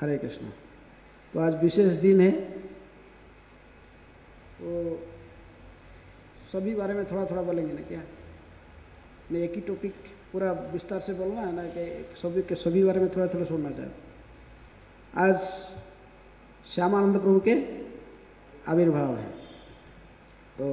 हरे कृष्ण। तो आज विशेष दिन है, तो सभी बारे में थोड़ा थोड़ा बोलेंगे ना क्या? मैं एक ही टॉपिक पूरा विस्तार से बोलना है ना कि सभी बारे में थोड़ा थोड़ा सुनना चाहते। आज श्यामानंद प्रभु के आविर्भाव है, तो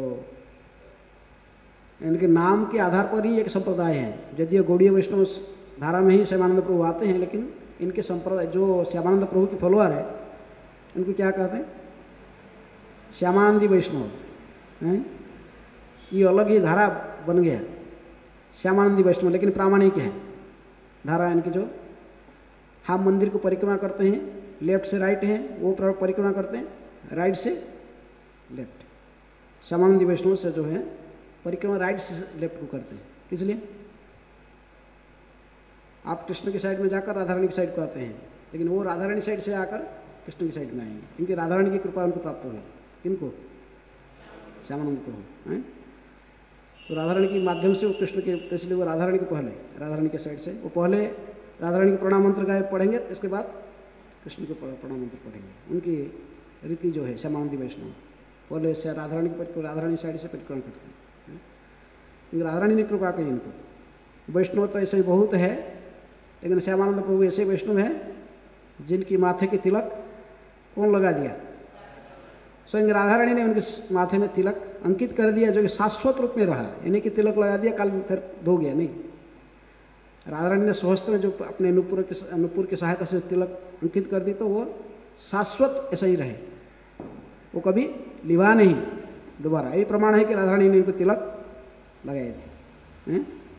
इनके नाम के आधार पर ही एक संप्रदाय है। यदि गौड़ीय वैष्णव धारा में ही श्यामानंद प्रभु आते हैं, लेकिन इनके संप्रदाय जो श्यामानंद प्रभु की फॉलोअर है उनको क्या कहते हैं? श्यामानंदी वैष्णव हैं। ये अलग ही धारा बन गया श्यामानंदी वैष्णव, लेकिन प्रामाणिक है धारा इनकी। जो हम मंदिर को परिक्रमा करते हैं, लेफ्ट से राइट है, वो परिक्रमा करते हैं राइट से लेफ्ट। श्यामानंदी वैष्णव से जो है परिक्रमा राइट से लेफ्ट को करते हैं। इसलिए आप कृष्ण की साइड में जाकर राधा रानी की साइड को आते हैं, लेकिन वो राधा रानी साइड से आकर कृष्ण की साइड में आएंगे। इनकी राधा रानी की कृपा उनको प्राप्त होगी। किनको? श्यामानंद प्रभु हैं। तो राधा रानी के माध्यम से वो कृष्ण के, तो इसलिए वो राधा रानी के पहले, राधा रानी के साइड से वो पहले राधा रानी के प्रणाम मंत्र गाए पढ़ेंगे, इसके बाद कृष्ण के प्रणाम मंत्र पढ़ेंगे। उनकी रीति जो है श्यामानंदी वैष्णव पहले से राधा रानी की, राधा रानी साइड से परिक्रमा करते हैं। राधा रानी ने कृपा की इनको। वैष्णव तो ऐसे ही बहुत है, लेकिन श्यामानंद प्रभु ऐसे वैष्णव है जिनकी माथे के तिलक कौन लगा दिया? स्वयं राधा रानी ने उनके माथे में तिलक अंकित कर दिया, जो कि शाश्वत रूप में रहा। यानी कि तिलक लगा दिया, कल फिर धो गया नहीं। राधा रानी ने स्वहस्त्र में जो अपने अनुपुर की सहायता से तिलक अंकित कर दी, तो वो शाश्वत ऐसा ही रहे, वो कभी लिवा नहीं दोबारा। यही प्रमाण है कि राधा रानी ने उनको तिलक लगाए थे।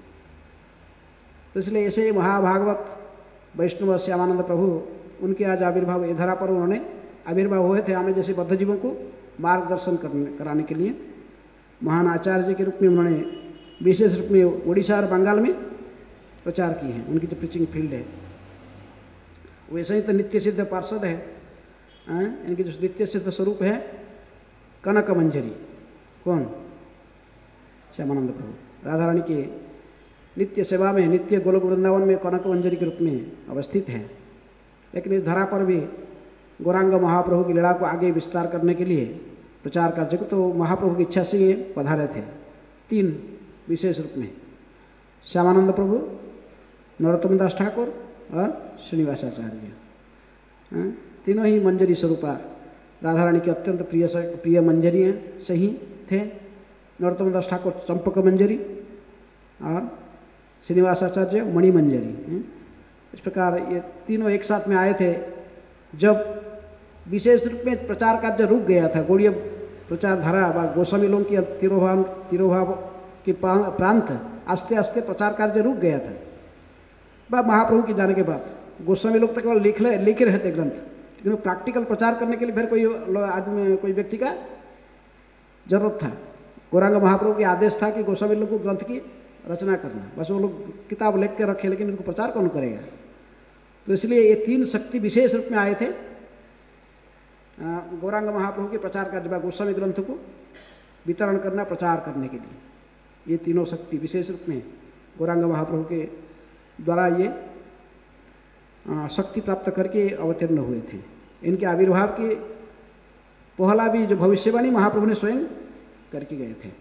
तो इसलिए ऐसे महाभागवत वैष्णव श्यामानंद प्रभु, उनके आज आविर्भाव, ये धरा पर उन्होंने आविर्भाव हुए थे हमें जैसे बद्धजीवों को मार्गदर्शन कराने के लिए। महान आचार्य के रूप में उन्होंने विशेष रूप में उड़ीसा और बंगाल में प्रचार किए हैं। उनकी जो प्रीचिंग फील्ड है, वैसे ही तो नित्य सिद्ध पार्षद है। इनकी जो नित्य सिद्ध स्वरूप है कनक मंजरी। कौन? श्यामानंद प्रभु राधा रानी के नित्य सेवा में, नित्य गोलोक वृंदावन में कनक मंजरी के रूप में अवस्थित है। लेकिन इस धरा पर भी गौरांग महाप्रभु की लीला को आगे विस्तार करने के लिए प्रचार कार्य को, तो महाप्रभु की इच्छा से ये पधारे थे। 3 विशेष रूप में, श्यामानंद प्रभु, नरोत्तम दास ठाकुर और श्रीनिवासाचार्य। तीनों ही मंजरी स्वरूपा राधा रानी के अत्यंत प्रिय मंजरी से ही थे। नरोत्तम दास ठाकुर चंपक मंजरी और श्रीनिवासाचार्य मणि मंजरी। इस प्रकार ये तीनों एक साथ में आए थे जब विशेष रूप में प्रचार कार्य रुक गया था। गौड़ीय प्रचार धारा व गोस्वामी लोगों की तिरोभाव के प्रांत आस्ते आस्ते प्रचार कार्य रुक गया था। वह महाप्रभु के जाने के बाद गोस्वामी लोग तो केवल लिखे रहते ग्रंथ, लेकिन प्रैक्टिकल प्रचार करने के लिए फिर कोई आदमी, कोई व्यक्ति का जरूरत था। गौरांग महाप्रभु के आदेश था कि गोस्वामी लोग को ग्रंथ की रचना करना, बस वो लोग किताब लिख के रखे, लेकिन उनको प्रचार कौन करेगा? तो इसलिए ये 3 शक्ति विशेष रूप में आए थे गौरांग महाप्रभु के प्रचार कार्य, गोस्वामी ग्रंथ को वितरण करना, प्रचार करने के लिए। ये तीनों शक्ति विशेष रूप में गौरांग महाप्रभु के द्वारा ये शक्ति प्राप्त करके अवतीर्ण हुए थे। इनके आविर्भाव की पहला भी जो भविष्यवाणी महाप्रभु ने स्वयं करके गए थे।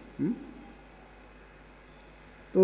तो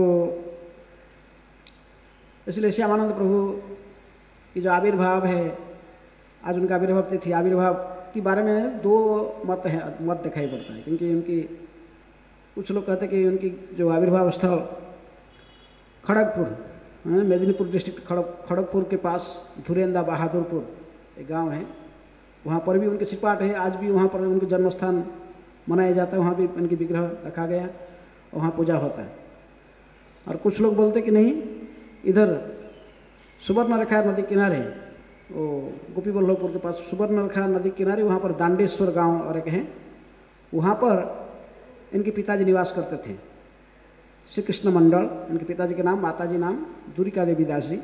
इसलिए श्यामानंद प्रभु की जो आविर्भाव है, आज उनका आविर्भाव तिथि, आविर्भाव के बारे में 2 मत दिखाई पड़ता है। क्योंकि उनकी कुछ लोग कहते हैं कि उनकी जो आविर्भाव स्थल खड़गपुर, मेदिनीपुर डिस्ट्रिक्ट खड़गपुर के पास धुरेंदा बहादुरपुर एक गांव है, वहाँ पर भी उनके सिपाट है। आज भी वहाँ पर उनके जन्मस्थान मनाया जाता है, वहाँ भी उनकी विग्रह रखा गया और वहाँ पूजा होता है। और कुछ लोग बोलते कि नहीं, इधर सुवर्णरेखा नदी किनारे, वो गोपी बल्लभपुर के पास सुवर्णरेखा नदी किनारे, वहाँ पर दांडेश्वर गांव और एक है, वहाँ पर इनके पिताजी निवास करते थे। श्री कृष्ण मंडल इनके पिताजी के नाम, माताजी नाम दुरिका देवी दास जी।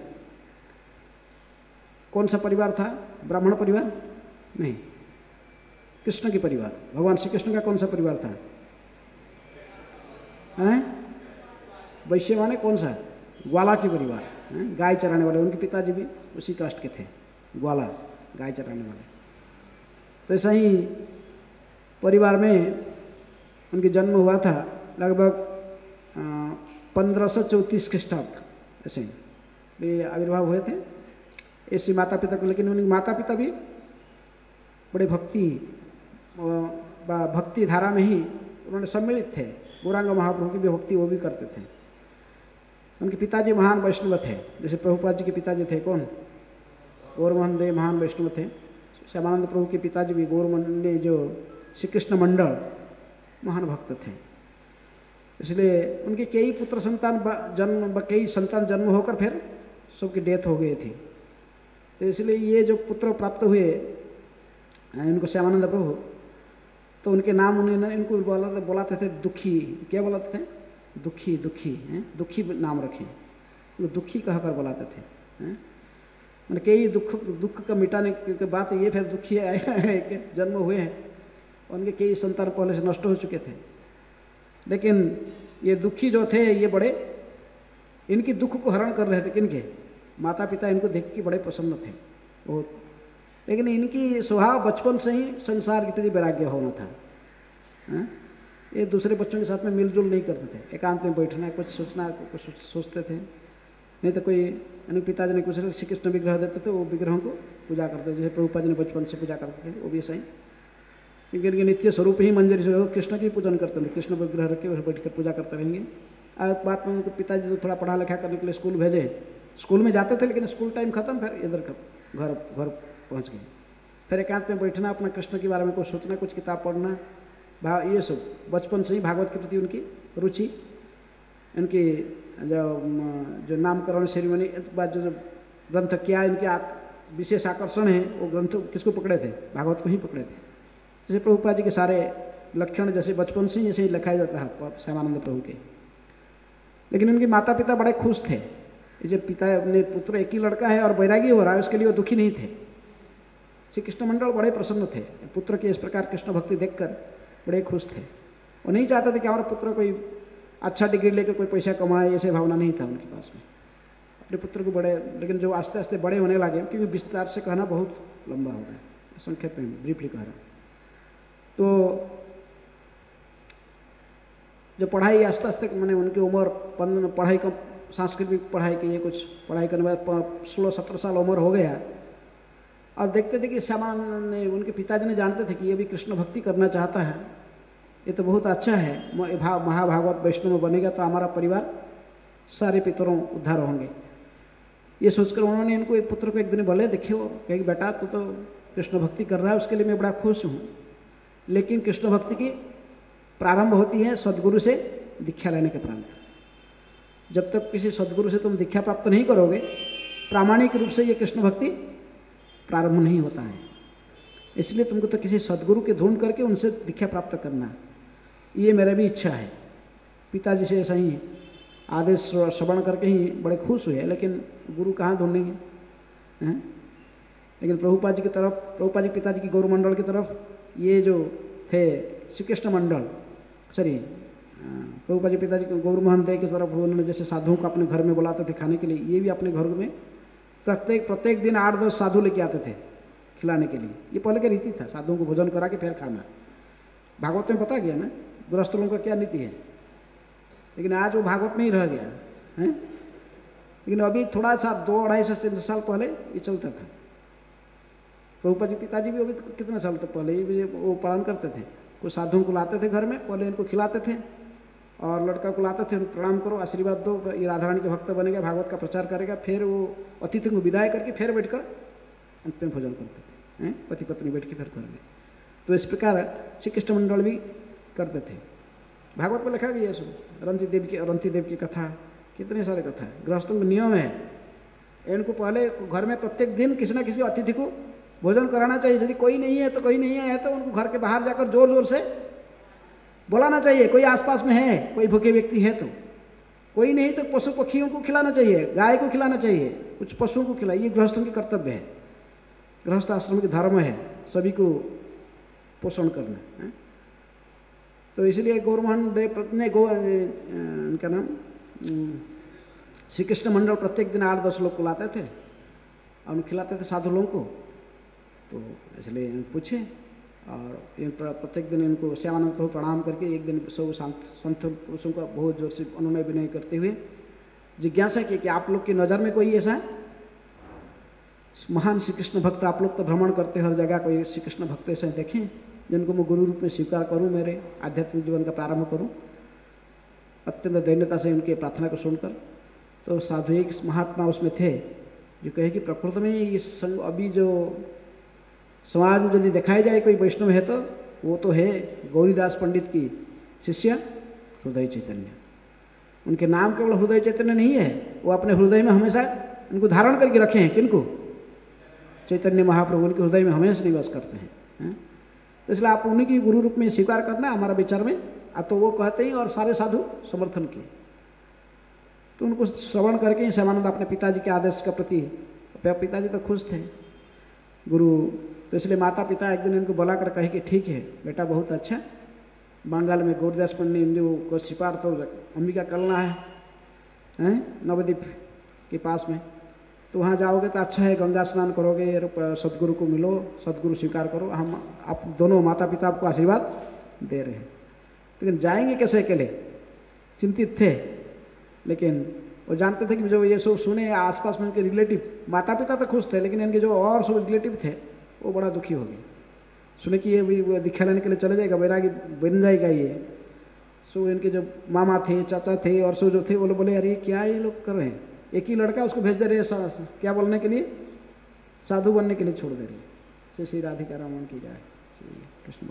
कौन सा परिवार था? ब्राह्मण परिवार नहीं, कृष्ण की परिवार। भगवान श्री कृष्ण का कौन सा परिवार था? वैश्य माने कौन सा? ग्वाला की परिवार, गाय चराने वाले। उनके पिताजी भी उसी कास्ट के थे, ग्वाला। गाय चराने वाले। तो ऐसा ही परिवार में उनके जन्म हुआ था लगभग 1534 ख्रीष्टाब्द, ऐसे वे आविर्भाव हुए थे ऐसे माता पिता को। लेकिन उनके माता पिता भी बड़े भक्ति धारा में ही उन्होंने सम्मिलित थे। गौरांग महाप्रभु की भी भक्ति वो भी करते थे। उनके पिताजी महान वैष्णव थे, जैसे प्रभुपाद जी के पिताजी थे कौन, गौरमोहन देव महान वैष्णव थे। श्यामानंद प्रभु के पिताजी भी गौरमोहन जो श्री कृष्ण मंडल महान भक्त थे। इसलिए उनके कई पुत्र संतान कई संतान जन्म होकर फिर सबकी डेथ हो गई थी। तो इसलिए ये जो पुत्र प्राप्त हुए इनको श्यामानंद प्रभु, तो उनके नाम उन्होंने इनको बोलाते थे दुखी। क्या बोलाते थे? दुखी। दुखी नाम रखे, दुखी कहकर बुलाते थे। मैंने कई दुख का मिटाने के बाद ये फिर दुखी आया है कि जन्म हुए हैं। उनके कई संतान पहले से नष्ट हो चुके थे, लेकिन ये दुखी जो थे ये बड़े इनकी दुख को हरण कर रहे थे। किनके? माता पिता इनको देख के बड़े प्रसन्न थे बहुत। लेकिन इनकी स्वभाव बचपन से ही संसार के प्रति वैराग्य होना था। ये दूसरे बच्चों के साथ में मिलजुल नहीं करते थे, एकांत में बैठना, कुछ सोचना, कुछ सोचते थे। नहीं तो कोई पिताजी ने कुछ श्री कृष्ण विग्रह देते थे, वो विग्रहों को पूजा करते थे, जैसे प्रभुपाद जी ने बचपन से पूजा करते थे, वो भी सही। क्योंकि इनके नित्य स्वरूप ही मंजरी से कृष्ण की पूजन करते थे, कृष्ण विग्रह रख के उसे बैठ कर पूजा करते रहेंगे। आज बात में उनको पिताजी तो थोड़ा पढ़ा लिखा करने के लिए स्कूल भेजे, स्कूल में जाते थे, लेकिन स्कूल टाइम खत्म, फिर इधर घर पहुँच गए। फिर एकांत में बैठना, अपना कृष्ण के बारे में कुछ सोचना, कुछ किताब पढ़ना, ये सब बचपन से ही भागवत के प्रति उनकी रुचि। इनकी जो नामकरण सेरेमनी बाद जो ग्रंथ क्या इनके विशेष आकर्षण है, वो ग्रंथ किसको पकड़े थे? भागवत को ही पकड़े थे। जैसे प्रभुपाद जी के सारे लक्षण जैसे बचपन से जैसे ही लिखाया जाता है श्यामानंद प्रभु के। लेकिन उनके माता पिता बड़े खुश थे। जब पिता अपने पुत्र एक ही लड़का है और वैरागी हो रहा है, उसके लिए वो दुखी नहीं थे। श्री कृष्ण मंडल बड़े प्रसन्न थे पुत्र की इस प्रकार कृष्ण भक्ति देखकर, बड़े खुश थे। वो नहीं चाहते थे कि हमारा पुत्र कोई अच्छा डिग्री लेकर कोई पैसा कमाए, ऐसे भावना नहीं था उनके पास में अपने पुत्र को बड़े। लेकिन जो आस्ते आस्ते बड़े होने लगे, क्योंकि विस्तार से कहना बहुत लंबा होगा, संक्षेप में ब्रीफली कह रहा हूँ। तो जब पढ़ाई आस्ते आस्ते मैंने उनकी उम्र पढ़ाई का सांस्कृतिक पढ़ाई की, कुछ पढ़ाई करने बाद 16-17 साल उम्र हो गया, और देखते थे कि श्यामानंद ने, उनके पिताजी ने जानते थे कि ये भी कृष्ण भक्ति करना चाहता है, ये तो बहुत अच्छा है, महाभागवत वैष्णव बनेगा तो हमारा परिवार सारे पितरों उद्धार होंगे। ये सोचकर उन्होंने इनको एक पुत्र को एक दिन बोले, देखिए वो कहे कि बेटा तू तो कृष्ण भक्ति कर रहा है, उसके लिए मैं बड़ा खुश हूँ, लेकिन कृष्ण भक्ति की प्रारंभ होती है सदगुरु से दीक्षा लेने के प्रांत। जब तक किसी सदगुरु से तुम दीक्षा प्राप्त नहीं करोगे, प्रामाणिक रूप से ये कृष्ण भक्ति प्रारंभ नहीं होता है। इसलिए तुमको तो किसी सदगुरु के ढूंढ करके उनसे दीक्षा प्राप्त करना, ये मेरा भी इच्छा है। पिताजी से ऐसा ही आदेश श्रवण करके ही बड़े खुश हुए, लेकिन गुरु कहाँ ढूंढेंगे? लेकिन प्रभुपाद जी की तरफ, प्रभुपाद जी पिताजी की गौर मंडल की तरफ, ये जो थे श्री कृष्ण मंडल, सॉरी प्रभुपाद जी पिताजी को गौरमोहन देव की तरफ उन्होंने जैसे साधुओं को अपने घर में बुलाते थे खाने के लिए, ये भी अपने घर में प्रत्येक दिन 8-10 साधु लेके आते थे खिलाने के लिए। ये पहले की रीति था, साधुओं को भोजन करा के फिर खाना। भागवत में पता गया ना गृहस्थ लोगों का क्या नीति है, लेकिन आज वो भागवत में ही रह गया है। लेकिन अभी थोड़ा सा 2-2.5 साल पहले ये चलता था। प्रभुपाद जी पिताजी भी अभी तो कितने साल तक पहले ये वो पालन करते थे। कुछ साधुओं को लाते थे घर में, पहले इनको खिलाते थे और लड़का को लाते थे, प्रणाम करो, आशीर्वाद दो, ये राधा रानी के भक्त बनेगा, भागवत का प्रचार करेगा। फिर वो अतिथि को विदाई करके फिर बैठकर अंत में भोजन करते थे, पति पत्नी बैठ के फिर घर में। तो इस प्रकार श्री कृष्ण मंडल भी करते थे। भागवत में लिखा गया है सब, रंती देव की कथा, कितने सारे कथा। गृहस्थों का नियम है, इनको पहले घर में प्रत्येक दिन किसी न किसी अतिथि को भोजन कराना चाहिए। यदि कोई नहीं है तो कोई नहीं है तो उनको घर के बाहर जाकर जोर जोर से बुलाना चाहिए, कोई आसपास में है, कोई भूखे व्यक्ति है तो। कोई नहीं तो पशु पक्षियों को खिलाना चाहिए, गाय को खिलाना चाहिए, कुछ पशुओं को खिलाइए। गृहस्थों के कर्तव्य है, गृहस्थ आश्रम के धर्म है सभी को पोषण करना है। तो इसलिए गौरमोहन देव ने उनका नाम श्री कृष्ण मंडल प्रत्येक दिन 8-10 लोग को लाते थे और खिलाते थे साधु लोगों को। तो इसलिए पूछे और इन प्रत्येक दिन इनको श्यामानंद प्रभु प्रणाम करके एक दिन सब संत पुरुषों का बहुत जोर से अनुनय विनय करते हुए जिज्ञासा की कि आप लोग की नज़र में कोई ऐसा महान श्री कृष्ण भक्त, आप लोग तो भ्रमण करते हर जगह, कोई श्री कृष्ण भक्त ऐसे देखें जिनको मैं गुरु रूप में स्वीकार करूं, मेरे आध्यात्मिक जीवन का प्रारंभ करूं। अत्यंत दैन्यता से उनके प्रार्थना को सुनकर तो साधु एक महात्मा उसमें थे जो कहे कि प्रकृति में इस अभी जो समाज में यदि दिखाई जाए कोई वैष्णव है तो वो तो है गौरीदास पंडित की शिष्य हृदय चैतन्य। उनके नाम केवल हृदय चैतन्य नहीं है, वो अपने हृदय में हमेशा उनको धारण करके रखे हैं। किनको? चैतन्य महाप्रभु उनके हृदय में हमेशा निवास करते हैं। तो इसलिए आप उन्हीं की गुरु रूप में स्वीकार करना हमारा विचार में। तो वो कहते ही और सारे साधु समर्थन किए। तो उनको श्रवण करके श्यामानंद अपने पिताजी के आदेश का प्रति, पिताजी तो खुश थे गुरु, तो इसलिए माता पिता एक दिन इनको बुला कर कहे कि ठीक है बेटा, बहुत अच्छा, बंगाल में गौरीदास पंडित को सिपार तो अंबिका कलना है नवद्वीप के पास में, तो वहाँ जाओगे तो अच्छा है, गंगा स्नान करोगे, सदगुरु को मिलो, सदगुरु स्वीकार करो, हम आप दोनों माता पिता आपको आशीर्वाद दे रहे हैं। लेकिन जाएंगे कैसे अकेले, चिंतित थे। लेकिन वो जानते थे कि जो ये सब सुने आसपास में उनके रिलेटिव, माता पिता तो खुश थे लेकिन इनके जो और सब रिलेटिव थे वो बड़ा दुखी हो गए। सुने कि ये भी दीक्षा लेने के लिए चले जाएगा, वैरागी बन जाएगा ये। सो इनके जो मामा थे, चाचा थे और सो जो थे वो लोग बोले अरे क्या ये लोग कर रहे हैं, एक ही लड़का उसको भेज दे रहे हैं क्या बोलने के लिए, साधु बनने के लिए छोड़ दे रहे हैं। श्री राधिका रमन की जाए श्री कृष्ण।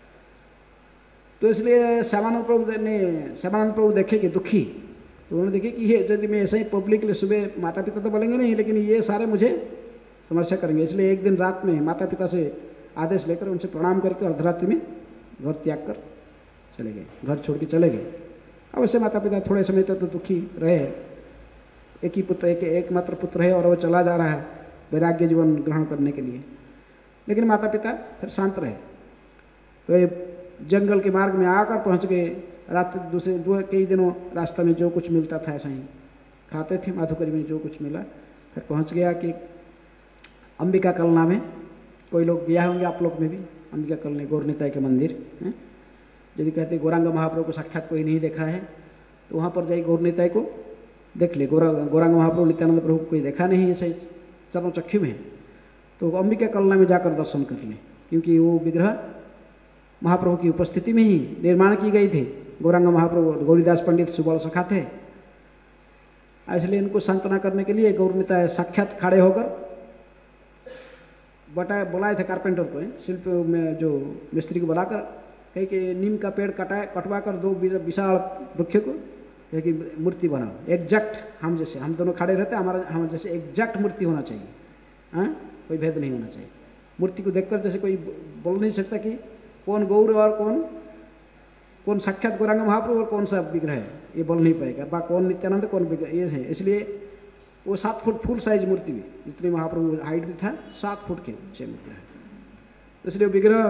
तो इसलिए श्यामानंद प्रभु देखे कि दुखी, तो उन्होंने देखे कि ये यदि मैं ऐसे ही पब्लिक लिए सुबह, माता पिता तो बोलेंगे नहीं लेकिन ये सारे मुझे समस्या करेंगे। इसलिए एक दिन रात में माता पिता से आदेश लेकर उनसे प्रणाम करके अर्धरात्रि में घर त्याग कर चले गए, घर छोड़ के चले गए। अवश्य माता पिता थोड़े समय तक तो दुखी रहे, एक ही पुत्र, एकमात्र पुत्र है और वो चला जा रहा है वैराग्य जीवन ग्रहण करने के लिए। लेकिन माता पिता फिर शांत रहे। तो ये जंगल के मार्ग में आकर पहुंच गए। रात कई दिनों रास्ते में जो कुछ मिलता था ऐसा ही खाते थे, माधुकरी में जो कुछ मिला। फिर पहुंच गया कि अंबिका कलना में, कोई लोग गया होंगे आप लोग में भी, अंबिका कलना गौरनिताई के मंदिर है। यदि कहते गौरांग महाप्रभु को साक्षात कोई नहीं देखा है तो वहाँ पर जाइए गौरनिताई को देख ले। गौरांग महाप्रभु नित्यानंद प्रभु को कोई देखा नहीं ऐसे चरणों चक्षु में, तो अंबिका कलना में जाकर दर्शन कर लें, क्योंकि वो विग्रह महाप्रभु की उपस्थिति में ही निर्माण की गई थी। गौरांग महाप्रभु गौरीदास पंडित सुबल सखा थे, इसलिए इनको सांत्वना करने के लिए गौरनिताई साक्षात खड़े होकर बुलाए थे कारपेंटर को, शिल्प में जो मिस्त्री को बुलाकर कहे कि नीम का पेड़ कटवा कर दो विशाल वृक्ष को, कहे कि मूर्ति बनाओ एग्जैक्ट, हम जैसे हम दोनों खड़े रहते हमारा हम जैसे एग्जैक्ट मूर्ति होना चाहिए, हाँ कोई भेद नहीं होना चाहिए। मूर्ति को देखकर जैसे कोई बोल नहीं सकता कि कौन गौर और कौन साक्षात गौरांग महाप्रभु और कौन सा विग्रह है, ये बोल नहीं पाएगा, बा कौन नित्यानंद कौन विग्रह ये है। इसलिए वो 7 फुट फुल साइज मूर्ति भी, जितनी महाप्रभु हाइट भी था 7 फुट के नीचे विग्रह, तो इसलिए विग्रह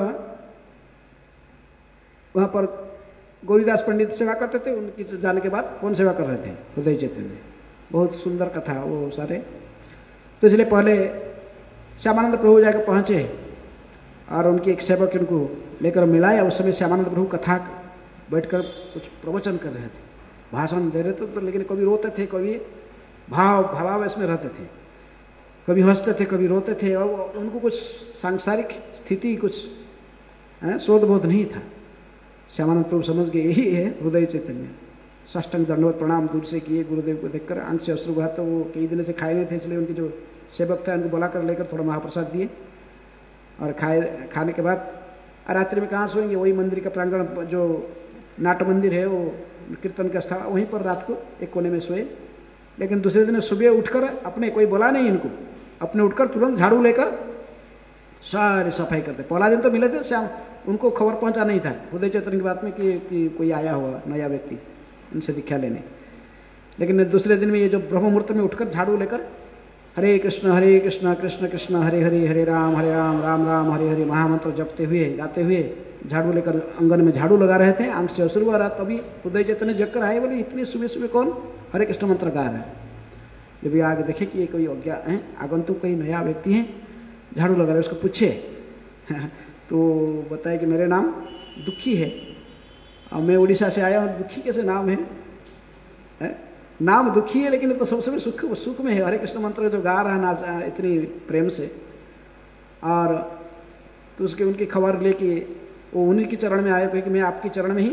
वहाँ पर गौरीदास पंडित सेवा करते थे। उनकी जाने के बाद कौन सेवा कर रहे थे, हृदय चैतन्य। बहुत सुंदर कथा वो सारे। तो इसलिए पहले श्यामानंद प्रभु जाकर पहुँचे और उनके एक सेवक उनको लेकर मिलाया। उस समय श्यामानंद प्रभु कथा बैठकर कुछ प्रवचन कर रहे थे, भाषण दे रहे थे, तो लेकिन कभी रोते थे, कभी भावावेश में रहते थे, कभी हंसते थे, कभी रोते थे, और उनको कुछ सांसारिक स्थिति कुछ शोध बोध नहीं था। श्यामानंद प्रभु समझ गए यही है हृदय चैतन्य। साष्टांग दंडवत प्रणाम दूर से किए, गुरुदेव को देखकर आंख से अश्रु बहा। तो वो कई दिन से खाए नहीं थे, इसलिए उनके जो सेवक था उनको बुलाकर लेकर थोड़ा महाप्रसाद दिए और खाने के बाद रात्रि में कहाँ सोएंगे, वही मंदिर का प्रांगण जो नाट मंदिर है वो कीर्तन का स्थान, वहीं पर रात को एक कोने में सोए। लेकिन दूसरे दिन सुबह उठकर अपने, कोई बोला नहीं इनको, अपने उठकर तुरंत झाड़ू लेकर सारी सफाई करते। पहला दिन तो मिले थे, श्याम उनको खबर पहुंचा नहीं था हृदय चैतन्य की बात में कि कोई आया हुआ नया व्यक्ति उनसे दीक्षा लेने। लेकिन दूसरे दिन में ये जो ब्रह्म मुहूर्त में उठकर झाड़ू लेकर हरे कृष्ण कृष्ण कृष्ण हरे हरे, हरे राम राम राम हरे हरे महामंत्र जपते हुए गाते हुए झाड़ू लेकर आंगन में झाड़ू लगा रहे थे। आंख से अश्रु आ रहा, तभी हृदय चैतन्य जगकर आए, बोले इतनी सुबह सुबह कौन हरे कृष्ण मंत्र गा रहा है। जब ये आगे देखे कि ये कोई आगंतुक कोई नया व्यक्ति है, झाड़ू लगा रहे, उसको पूछे तो बताए कि मेरे नाम दुखी है और मैं उड़ीसा से आया हूँ। दुखी कैसे नाम है? नाम दुखी है लेकिन तो सब समय सुख में है। हरे कृष्ण मंत्र जो गा रहा है ना इतनी प्रेम से, और तो उसके उनकी खबर लेके वो उन्हीं के चरण में आए, क्योंकि मैं आपके चरण में ही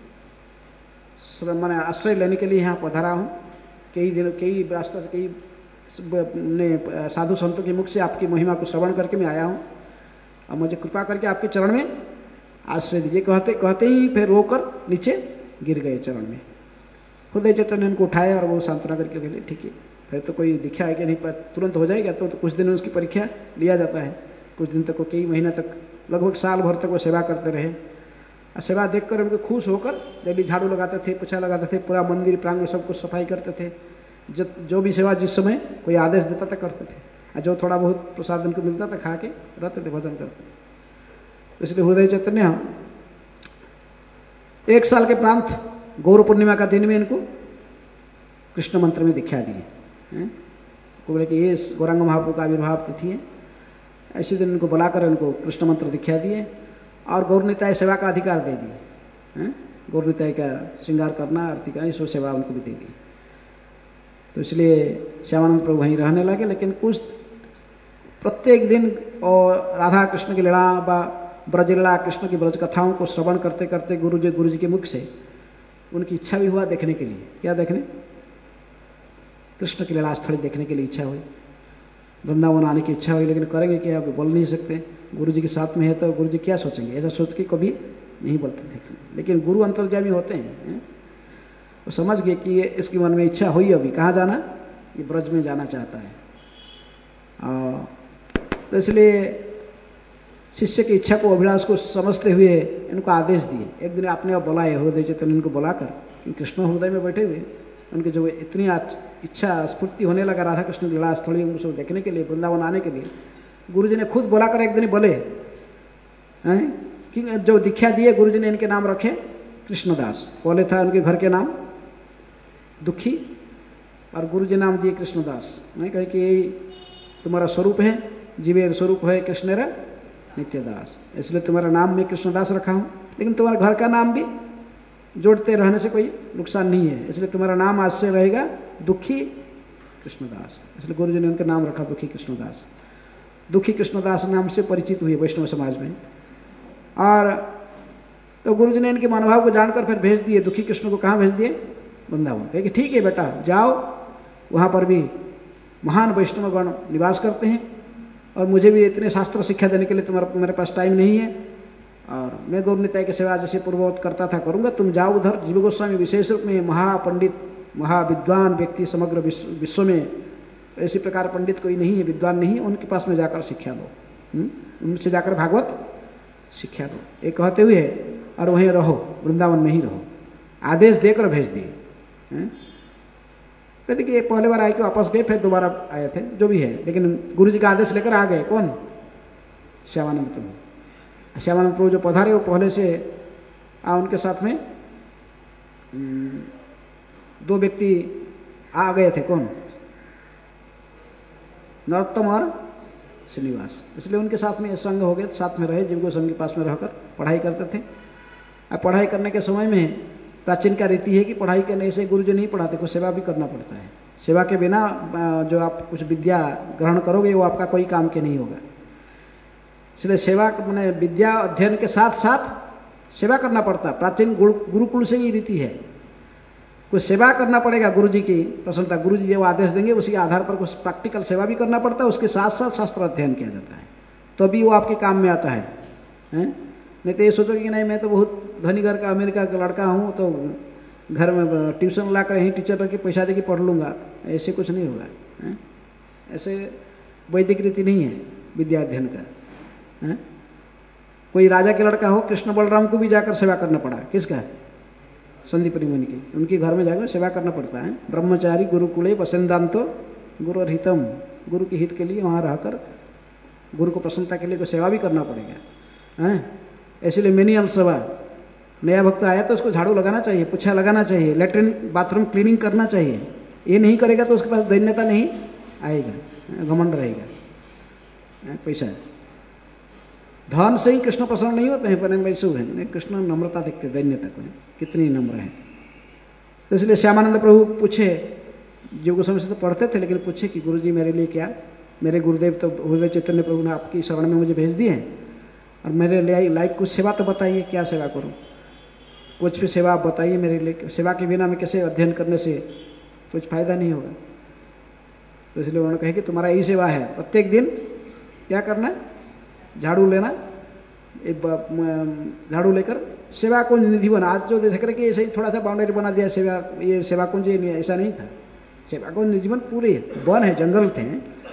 मैंने आश्रय लेने के लिए यहाँ पधारा हूँ। कई रास्ता से कई साधु संतों के मुख से आपकी महिमा को श्रवण करके मैं आया हूँ, और मुझे कृपा करके आपके चरण में आश्रय दीजिए। कहते कहते ही फिर रोकर नीचे गिर गए चरण में। हृदय चैतन्य ने उनको उठाया और वो सांत्वना करके बोले ठीक है, फिर तो कोई दिखा है कि नहीं, पर तुरंत हो जाएगा तो कुछ दिन उसकी परीक्षा लिया जाता है। कुछ दिन तक, कई महीना तक, लगभग साल भर तक वो सेवा करते रहे। और सेवा देखकर उनको खुश होकर डेली झाड़ू लगाते थे, पोछा लगाते थे, पूरा मंदिर प्रांगण सब कुछ सफाई करते थे। जो भी सेवा जिस समय कोई आदेश देता था करते थे, और जो थोड़ा बहुत प्रसाद उनको मिलता था खा के रहते थे, भजन करते थे। इसलिए हृदय चैतन्य 1 साल के प्रांत गौर पूर्णिमा का दिन में इनको कृष्ण मंत्र में दीक्षा दिए। बोले कि ये गौरांग महाप्रभु का आविर्भाव तिथि है, ऐसे दिन इनको बुलाकर इनको कृष्ण मंत्र दीक्षा दिए और गौर निताय सेवा का अधिकार दे दिए। गौर निताय का श्रृंगार करना, आरती करना, ये सेवा उनको भी दे दी। तो इसलिए श्यामानंद प्रभु वहीं रहने लगे। लेकिन कुछ प्रत्येक दिन और राधा कृष्ण की लीला व ब्रज लीला, कृष्ण की ब्रज कथाओं को श्रवण करते करते गुरु जी के मुख से उनकी इच्छा भी हुआ देखने के लिए। क्या देखने? कृष्ण की लीला स्थली देखने के लिए इच्छा हुई, वृंदावन आने की इच्छा हुई। लेकिन करेंगे क्या, बोल नहीं सकते। गुरु जी के साथ में है तो गुरु जी क्या सोचेंगे, ऐसा सोच के कभी नहीं बोलते थे। लेकिन गुरु अंतर्यामी होते हैं, वो समझ गए कि ये इसके मन में इच्छा हुई, अभी कहाँ जाना, ये ब्रज में जाना चाहता है। तो इसलिए शिष्य की इच्छा को, अभिलाष को समझते हुए इनको आदेश दिए। एक दिन आपने अब बुलाए, हृदय चैतन्य इनको बुलाकर, कृष्ण हृदय में बैठे हुए उनके जो इतनी इच्छा स्फूर्ति होने लगा राधा कृष्ण लीला स्थली उनको देखने के लिए, वृंदावन आने के लिए, गुरु जी ने खुद बुलाकर एक दिन बोले कि जो दीक्षा दिए गुरु जी ने इनके नाम रखे कृष्णदास। पहले था उनके घर के नाम दुखी और गुरु जी नाम दिए कृष्णदास। मैं कहे कि यही तुम्हारा स्वरूप है, जीवेर स्वरूप है कृष्णेरा नित्यदास, इसलिए तुम्हारा नाम मैं कृष्णदास रखा हूँ। लेकिन तुम्हारे घर का नाम भी जोड़ते रहने से कोई नुकसान नहीं है, इसलिए तुम्हारा नाम आज से रहेगा दुखी कृष्णदास। इसलिए गुरु जी ने उनका नाम रखा दुखी कृष्णदास। दुखी कृष्णदास नाम से परिचित हुए वैष्णव समाज में। और तो गुरु जी ने इनके मनोभाव को जानकर फिर भेज दिए दुखी कृष्ण को। कहाँ भेज दिए? वृंदावन। कहे कि ठीक है बेटा जाओ, वहाँ पर भी महान वैष्णवगण निवास करते हैं और मुझे भी इतने शास्त्र शिक्षा देने के लिए मेरे पास टाइम नहीं है, और मैं गौर निताय की सेवा जैसे पूर्ववत करता था करूँगा, तुम जाओ उधर। जीव गोस्वामी विशेष रूप में महापंडित महाविद्वान व्यक्ति समग्र विश्व में, ऐसी प्रकार पंडित कोई नहीं है, विद्वान नहीं है, उनके पास में जाकर शिक्षा लो, उनसे जाकर भागवत शिक्षा लो, ये कहते हुए और वहीं रहो, वृंदावन में ही रहो। आदेश देकर भेज दिए। कहते कि पहले बार आए कि वापस गए, फिर दोबारा आए थे, जो भी है, लेकिन गुरु जी का आदेश लेकर आ गए। कौन? श्यामानंद प्रभु। श्यामानंद प्रभु जो पधारे वो पहले से उनके साथ में 2 व्यक्ति आ गए थे। कौन? नरोत्तम और श्रीनिवास। इसलिए उनके साथ में संग हो गए, साथ में रहे, जीव गोस्वामी के पास में रहकर पढ़ाई करते थे। अब पढ़ाई करने के समय में प्राचीन का रीति है कि पढ़ाई करने से गुरु जी नहीं पढ़ाते, कुछ सेवा भी करना पड़ता है। सेवा के बिना जो आप कुछ विद्या ग्रहण करोगे वो आपका कोई काम के नहीं होगा। इसलिए सेवा मैंने विद्या अध्ययन के साथ साथ सेवा करना पड़ता। प्राचीन गुरुकुल से ही रीति है, कुछ सेवा करना पड़ेगा गुरु जी की प्रसन्नता। गुरु जी जो आदेश देंगे उसी आधार पर कुछ प्रैक्टिकल सेवा भी करना पड़ता है, उसके साथ साथ शास्त्र अध्ययन किया जाता है, तभी वो आपके काम में आता है। नहीं तो ये सोचोगे कि नहीं मैं तो बहुत धनी घर का अमेरिका का लड़का हूँ, तो घर में ट्यूशन ला कर यहीं टीचर रख के पैसा दे के पढ़ लूँगा, ऐसे कुछ नहीं होगा। ऐसे वैदिक रीति नहीं है विद्या अध्ययन का। कोई राजा के लड़का हो, कृष्ण बलराम को भी जाकर सेवा करना पड़ा। किसका? संदीपनी मुनि की। उनके घर में जाकर सेवा करना पड़ता है। ब्रह्मचारी गुरुकुले वसेंदांतो गुरु हितम, गुरु के हित के लिए वहाँ रहकर गुरु को प्रसन्नता के लिए कोई सेवा भी करना पड़ेगा। इसलिए मेनियल सेवा, नया भक्त आया तो उसको झाड़ू लगाना चाहिए, पोछा लगाना चाहिए, लेटरिन बाथरूम क्लीनिंग करना चाहिए। ये नहीं करेगा तो उसके पास दैन्यता नहीं आएगा, घमंड रहेगा। पैसा धन से ही कृष्ण प्रसन्न नहीं होते हैं, पर वैसे है कृष्ण नम्रता देखते, दैन्यता को कितनी नम्र है। तो इसलिए श्यामानंद प्रभु पूछे, जो गोस्वामी से तो पढ़ते थे लेकिन पूछे कि गुरुजी मेरे लिए क्या, मेरे गुरुदेव तो हृदय चैतन्य प्रभु ने आपकी शरण में मुझे भेज दिए हैं, और मेरे लिए लाइक कुछ सेवा तो बताइए, क्या सेवा करूं, कुछ भी सेवा आप बताइए मेरे लिए। सेवा के बिना में कैसे अध्ययन करने से कुछ फायदा नहीं होगा। तो इसलिए उन्होंने कहा कि तुम्हारा यही सेवा है, प्रत्येक दिन क्या करना, झाड़ू लेना, झाड़ू लेकर सेवा कुंज निधि बना। आज जो देख रहे कि ऐसे ही थोड़ा सा बाउंड्री बना दिया सेवा, ये सेवा कुंज, ऐसा नहीं था। सेवा कुंज निधि वन पूरे वन है, जंगल थे।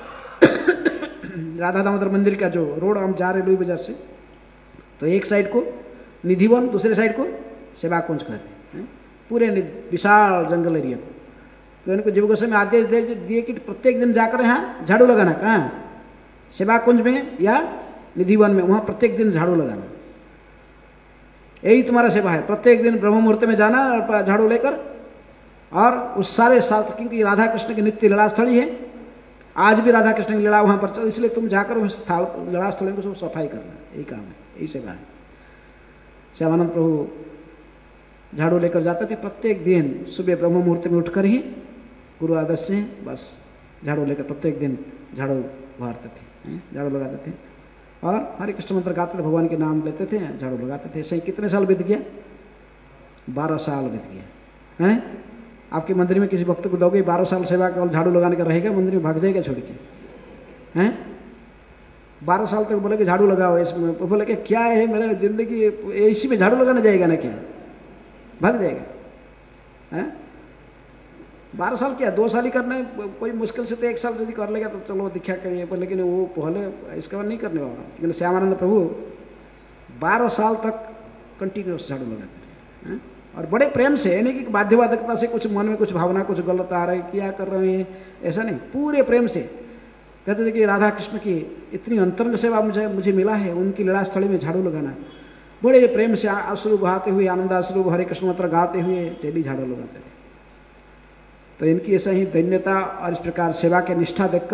राधा दामोदर मंदिर का जो रोड हम जा रहे लुई बाजार से, तो एक साइड को निधि वन, दूसरे साइड को सेवा कुंज कहते हैं, पूरे विशाल जंगल एरिया। तो इनको जीव गोस्वामी आदेश दे दिए कि प्रत्येक दिन जाकर यहाँ झाड़ू लगाना, कहाँ, सेवा कुंज में या निधि वन में, वहाँ प्रत्येक दिन झाड़ू लगाना। यही तुम्हारा सेवा है, प्रत्येक दिन ब्रह्म मुहूर्त में जाना और झाड़ू लेकर, और उस सारे साल, क्योंकि राधा कृष्ण की नित्य लीला स्थली है, आज भी राधा कृष्ण की लीला वहाँ पर चल, इसलिए तुम जाकर उस लीला स्थली को सब सफाई करना, यही काम है, यही सेवा है। श्यामानंद प्रभु झाड़ू लेकर जाते थे प्रत्येक दिन, सुबह ब्रह्म मुहूर्त में उठकर ही गुरु आदर्श से बस झाड़ू लेकर प्रत्येक दिन झाड़ू मारते थे, झाड़ू लगाते थे, और हरे कृष्ण मंत्र गाते थे, भगवान के नाम लेते थे, झाड़ू लगाते थे। ऐसे ही कितने साल बीत गया, 12 साल बीत गया है। आपके मंदिर में किसी भक्त को दोगे 12 साल सेवा केवल झाड़ू लगाने का रहेगा, मंदिर में भाग जाएगा छोड़ के, हैं 12 साल तक बोले कि झाड़ू लगाओ, इसमें बोले कि क्या है मेरा जिंदगी, इसी में झाड़ू लगाने जाएगा ना, क्या भाग जाएगा, हैं 12 साल क्या, 2 साल ही करने, कोई मुश्किल से तो 1 साल यदि कर लेगा तो चलो दिखा करिए, पर लेकिन वो पहले इसके बाद नहीं करने वाला। लेकिन श्यामानंद प्रभु 12 साल तक कंटिन्यूस झाड़ू लगाते रहे, और बड़े प्रेम से, यानी कि बाध्यबाधकता से, कुछ मन में कुछ भावना, कुछ गलत आ रहा है, क्या कर रहे हैं, ऐसा नहीं, पूरे प्रेम से कहते थे कि राधा कृष्ण की इतनी अंतरंग सेवा मुझे मिला है, उनकी लीला स्थली में झाड़ू लगाना, बड़े प्रेम से अश्रु बहाते हुए, आनंदाश्रु हरे कृष्ण मंत्र गाते हुए डेली झाड़ू लगाते थे। तो इनकी ऐसा ही दैन्यता और इस प्रकार सेवा के निष्ठा देखकर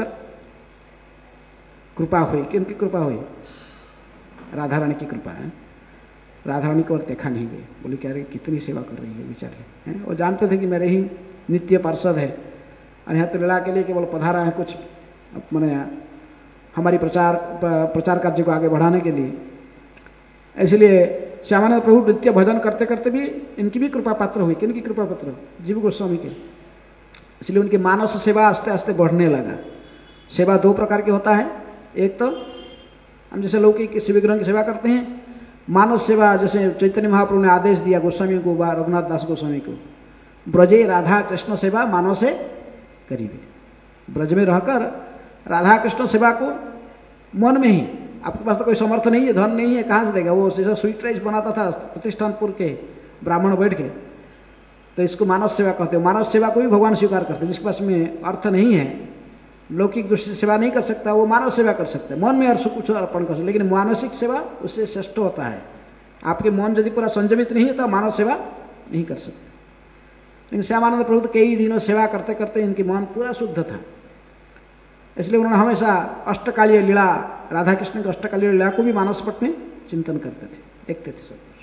कृपा हुई। किनकी कृपा हुई, राधा रानी की कृपा है। राधा रानी को और देखा नहीं गए, बोले कह रहे कितनी सेवा कर रही है बेचारे, हैं, वो जानते थे कि मेरे ही नित्य पार्षद है, और यहाँ तो लीला के लिए केवल पधारा है, कुछ मैंने हमारी प्रचार कार्य को आगे बढ़ाने के लिए। इसलिए श्यामानंद प्रभु नित्य भजन करते करते भी इनकी भी कृपा पात्र हुई। किनकी कृपा पात्र, जीव गोस्वामी के। इसलिए उनकी मानस सेवा आस्ते आस्ते बढ़ने लगा। सेवा 2 प्रकार की होता है, एक तो हम जैसे लौकिक शिव विग्रह की सेवा करते हैं, मानस सेवा जैसे चैतन्य महाप्रभु ने आदेश दिया गोस्वामी को, रघुनाथ दास गोस्वामी को, ब्रजे राधा कृष्ण सेवा मानव से करीबे। ब्रज में रहकर राधा कृष्ण सेवा को मन में ही, आपके पास तो कोई समर्थ नहीं है, धन नहीं है, कहाँ से देगा, वो जैसा स्वीट राइस बनाता था प्रतिष्ठानपुर के ब्राह्मण बैठ के, तो इसको मानव सेवा कहते हैं। मानव सेवा को भी भगवान स्वीकार करते हैं। जिसके पास में अर्थ नहीं है, लौकिक दृष्टि से सेवा नहीं कर सकता, वो मानव सेवा कर सकता है, मन में और कुछ अर्पण कर सकता है, लेकिन मानसिक सेवा उससे श्रेष्ठ होता है। आपके मन यदि पूरा संयमित नहीं है तो मानव सेवा नहीं कर सकते। लेकिन श्यामानंद प्रभु तो कई दिनों सेवा करते करते इनकी मन पूरा शुद्ध था, इसलिए उन्होंने हमेशा अष्टकालीय लीला, राधा कृष्ण की अष्टकालीय लीला को भी मानसपट में चिंतन करते थे, देखते थे सब कुछ।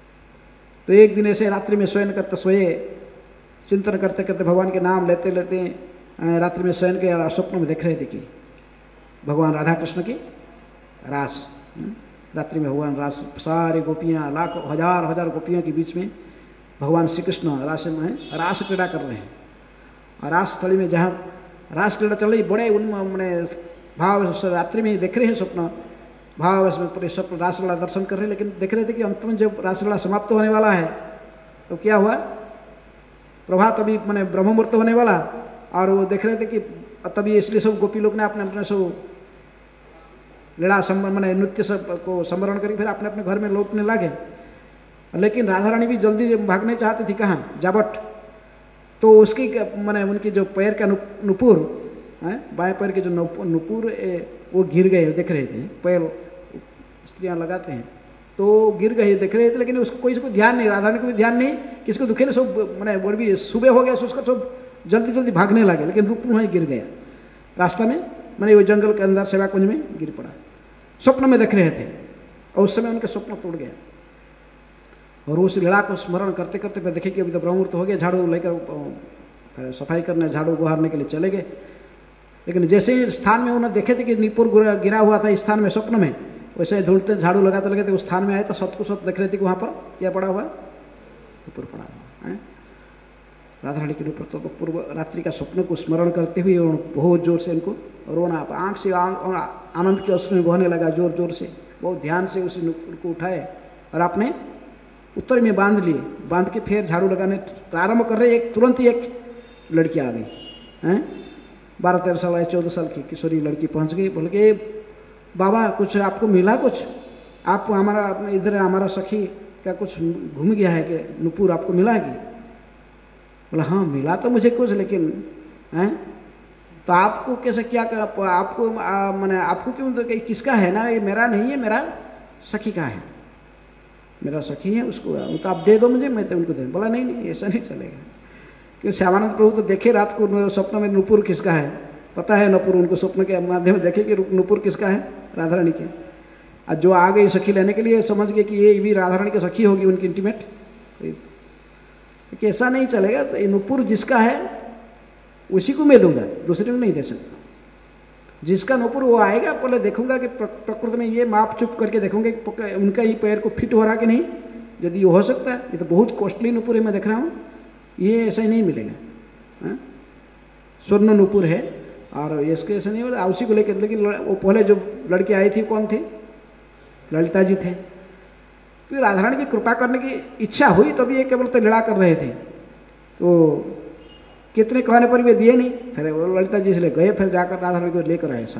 तो एक दिन ऐसे रात्रि में शयन करते सोए, चिंतन करते करते भगवान के नाम लेते लेते रात्रि में शयन के स्वप्न में देख रहे थे कि भगवान राधा कृष्ण की रास, रात्रि में भगवान रास, सारे गोपियाँ, लाखों हजार हजार गोपियों के बीच में भगवान श्री कृष्ण रास में रास क्रीड़ा कर रहे हैं। और रास स्थली में जहाँ रास क्रीड़ा चल रही, बड़े उनमें भाव रात्रि में देख रहे हैं स्वप्न, भाव पूरे स्वप्न रासलीला दर्शन कर रहे हैं। लेकिन देख रहे थे कि अंत में जब रासलीला समाप्त होने वाला है तो क्या हुआ, प्रभात अभी मैंने ब्रह्म मुहूर्त होने वाला, और वो देख रहे थे कि तभी इसलिए सब गोपी लोग ने अपने अपने सब लीला मैंने नृत्य सब को संवरण करके फिर अपने अपने घर में लौटने लगे। लेकिन राधा रानी भी जल्दी भागने चाहती थी, कहाँ, जाबट। तो उसकी मैंने उनकी जो पैर का नुपुर, बाएं पैर के जो नुपुर वो गिर गए, देख रहे थे, पैर स्त्रियां लगाते हैं तो गिर गए देख रहे थे। लेकिन उसको कोई इसको ध्यान नहीं, राधा रानी को भी ध्यान नहीं, किसको दुखे ने सब मैंने बोल भी सुबह हो गया, उसको सब जल्दी जल्दी भागने लगे, लेकिन रूप वहीं गिर गया रास्ता में, मैंने वो जंगल के अंदर सेवा कुंज में गिर पड़ा। स्वप्न में देख रहे थे और उस समय उनके स्वप्न टूट गया और उस लीला को स्मरण करते करते फिर देखे कि अभी तो ब्रह्ममुहूर्त हो गया, झाड़ू लेकर सफाई करने, झाड़ू गुहारने के लिए चले गए। लेकिन जैसे ही स्थान में उन्होंने देखे थे कि नुपुर गिरा हुआ था इस स्थान में स्वप्न में, वैसे ही ढूंढते झाड़ू लगाते लगे थे, उस स्थान में आए तो सत को सत देख रहे थे कि वहाँ पर क्या पड़ा हुआ, नुपुर पड़ा हुआ है। राधा रानी के नुपुर तो पूर्व रात्रि का स्वप्न को स्मरण करते हुए बहुत जोर से उनको रोना, आँख से आनंद के अश्रु बहने लगा जोर जोर से। बहुत ध्यान से उसी नुपुर को उठाए और आपने उत्तर में बांध लिए। बांध के फिर झाड़ू लगाने प्रारंभ कर रहे, तुरंत ही एक लड़की आ गई हैं, 12-13 साल या 14 साल की किशोरी लड़की पहुंच गई। बोल के बाबा कुछ आपको मिला, कुछ आप हमारा इधर हमारा सखी का कुछ घूम गया है कि नुपुर आपको मिला है कि? बोला हाँ मिला तो मुझे कुछ, लेकिन हैं तो आपको कैसे क्या कर, आपको मैंने आपको क्यों, तो किसका है ना, ये मेरा नहीं है, मेरा सखी का है, मेरा सखी है, उसको तो आप दे दो मुझे, मैं तो उनको दे। बोला नहीं नहीं ऐसा नहीं चलेगा, क्योंकि श्यामानंद प्रभु तो देखे रात को स्वप्न में नुपुर किसका है, पता है नुपुर, उनको स्वप्न के माध्यम में देखे कि नुपुर किसका है, राधा रानी के। और जो आ गई सखी लेने के लिए समझ गए कि ये भी राधा रानी की सखी होगी, उनकी इंटीमेट, कि ऐसा नहीं चलेगा, तो ये नुपुर जिसका है उसी को मैं दूंगा, दूसरे को नहीं दे सकता। जिसका नुपुर वो आएगा, पहले देखूंगा कि प्रकृति में ये माप चुप करके देखूंगा कि उनका ही पैर को फिट हो रहा कि नहीं। यदि हो सकता है, ये तो बहुत कॉस्टली नुपुर है मैं देख रहा हूँ, ये ऐसा ही नहीं मिलेगा, स्वर्ण नुपुर है और इसके ऐसा नहीं होता उसी को लेकर। लेकिन वो पहले जो लड़की आई थी कौन थी, ललिता जी थे। क्योंकि राधा रानी की कृपा करने की इच्छा हुई तभी ये केवल तो लीला कर रहे थे, तो कितने कहने पर वे दिए नहीं। फिर वो ललिता जी इसलिए गए, फिर जाकर राधा रानी को लेकर आए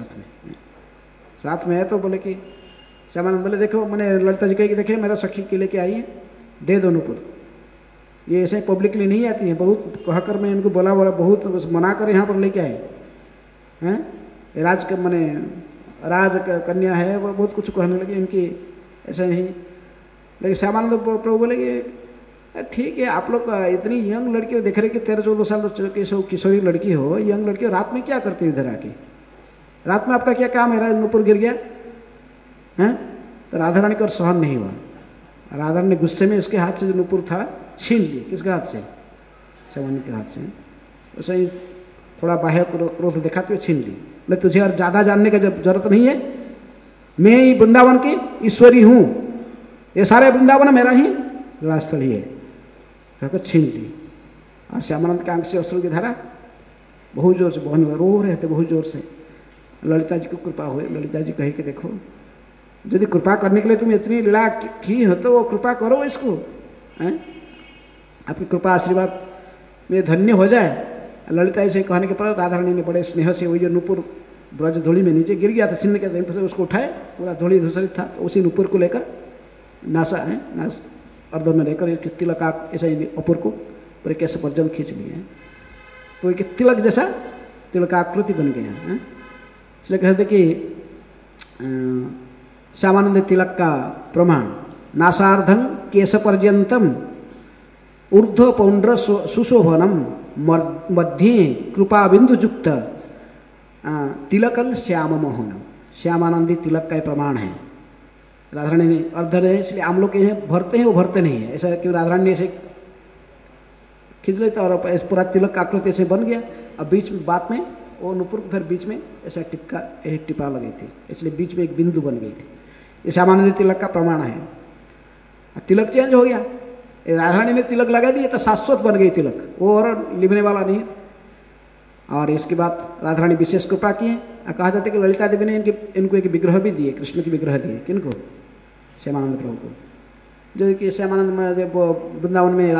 साथ में है। तो बोले कि श्यामानंद बोले देखो, मैंने ललिता जी कही कि देखे मेरा सखी के लेके आई है, दे दो नुपुर। ये ऐसे पब्लिकली नहीं आती है, बहुत कहकर मैं इनको बोला बहुत मना कर यहाँ पर लेके आए हैं। राज के मैंने राज कन्या है, वो बहुत कुछ कहने लगे इनकी, ऐसा नहीं। लेकिन श्यामानंद प्रभु बोले कि ठीक है, आप लोग इतनी यंग लड़की देख रहे कि 13-14 साल की किशोरी लड़की हो, यंग लड़की हो, रात में क्या करते हो इधर आके? रात में आपका क्या काम है? नुपुर गिर गया हैं? तो राधा रानी को सहन नहीं हुआ, राधा रानी ने गुस्से में उसके हाथ से जो नुपुर था छीन लिए। किसके हाथ से? श्यामानंद के हाथ से। वैसे ही थोड़ा बाह्य क्रोध दिखाते हुए छीन ली। बोले तुझे और ज्यादा जानने का जरूरत नहीं है, मैं ही वृंदावन की ईश्वरी हूं, ये सारे वृंदावन मेरा ही निवास स्थल है, कहकर छीन ली। और श्यामानंद के आंख से अश्रु की धारा बहुत जोर से बहन, रो रहे थे बहुत जोर से। ललिता जी को कृपा हुई, ललिता जी कहे कि देखो यदि कृपा करने के लिए तुम इतनी लीला की हो तो वो कृपा करो इसको, हैं? आपकी कृपा आशीर्वाद में धन्य हो जाए। ललिता से कहने के पर राधा रानी ने बड़े स्नेह से वही जो नुपुर ब्रज धूलि में नीचे गिर गया था, छीनने के फिर उसको उठाए, पूरा धूलि धूसरित था, तो उसी नुपुर को लेकर नासा है, नास अर्ध में लेकर तिलक ऐसा ही अपुर को पूरे कैसे पर जल खींच लिए हैं। तो एक तिलक जैसा तिलकाकृति बन गया है। इसलिए कहते कि श्यामानंद तिलक का प्रमाण नासार्धं केश पर्यंतम ऊर्ध्व पौंड्र सुशोभनम मध्य कृपा बिंदु युक्त तिलकं श्याम मोहनम। श्यामानंदी तिलक का प्रमाण है। राधा रानी ने अर्ध है, इसलिए हम लोग भरते हैं, वो भरते नहीं है ऐसा, क्यों राधा रानी ने ऐसे खींच लेता और पूरा तिलक आकृति से बन गया। अब बीच में बात में वो नुपुर फिर बीच में ऐसा टिपा लगी थी, इसलिए बीच में एक बिंदु बन गई थी। ये श्यामानंद तिलक का प्रमाण है। तिलक चेंज हो गया, राधा रानी ने तिलक लगा दिया तो शाश्वत बन गई तिलक, वो और लिखने वाला नहीं। और इसके बाद राधा रानी विशेष कृपा किए। कहा जाता है कि ललिता देवी ने इनको एक विग्रह भी दिए, कृष्ण के विग्रह दिए। किनको? श्यामानंद प्रभु को। जो कि श्यामानंद में वृंदावन में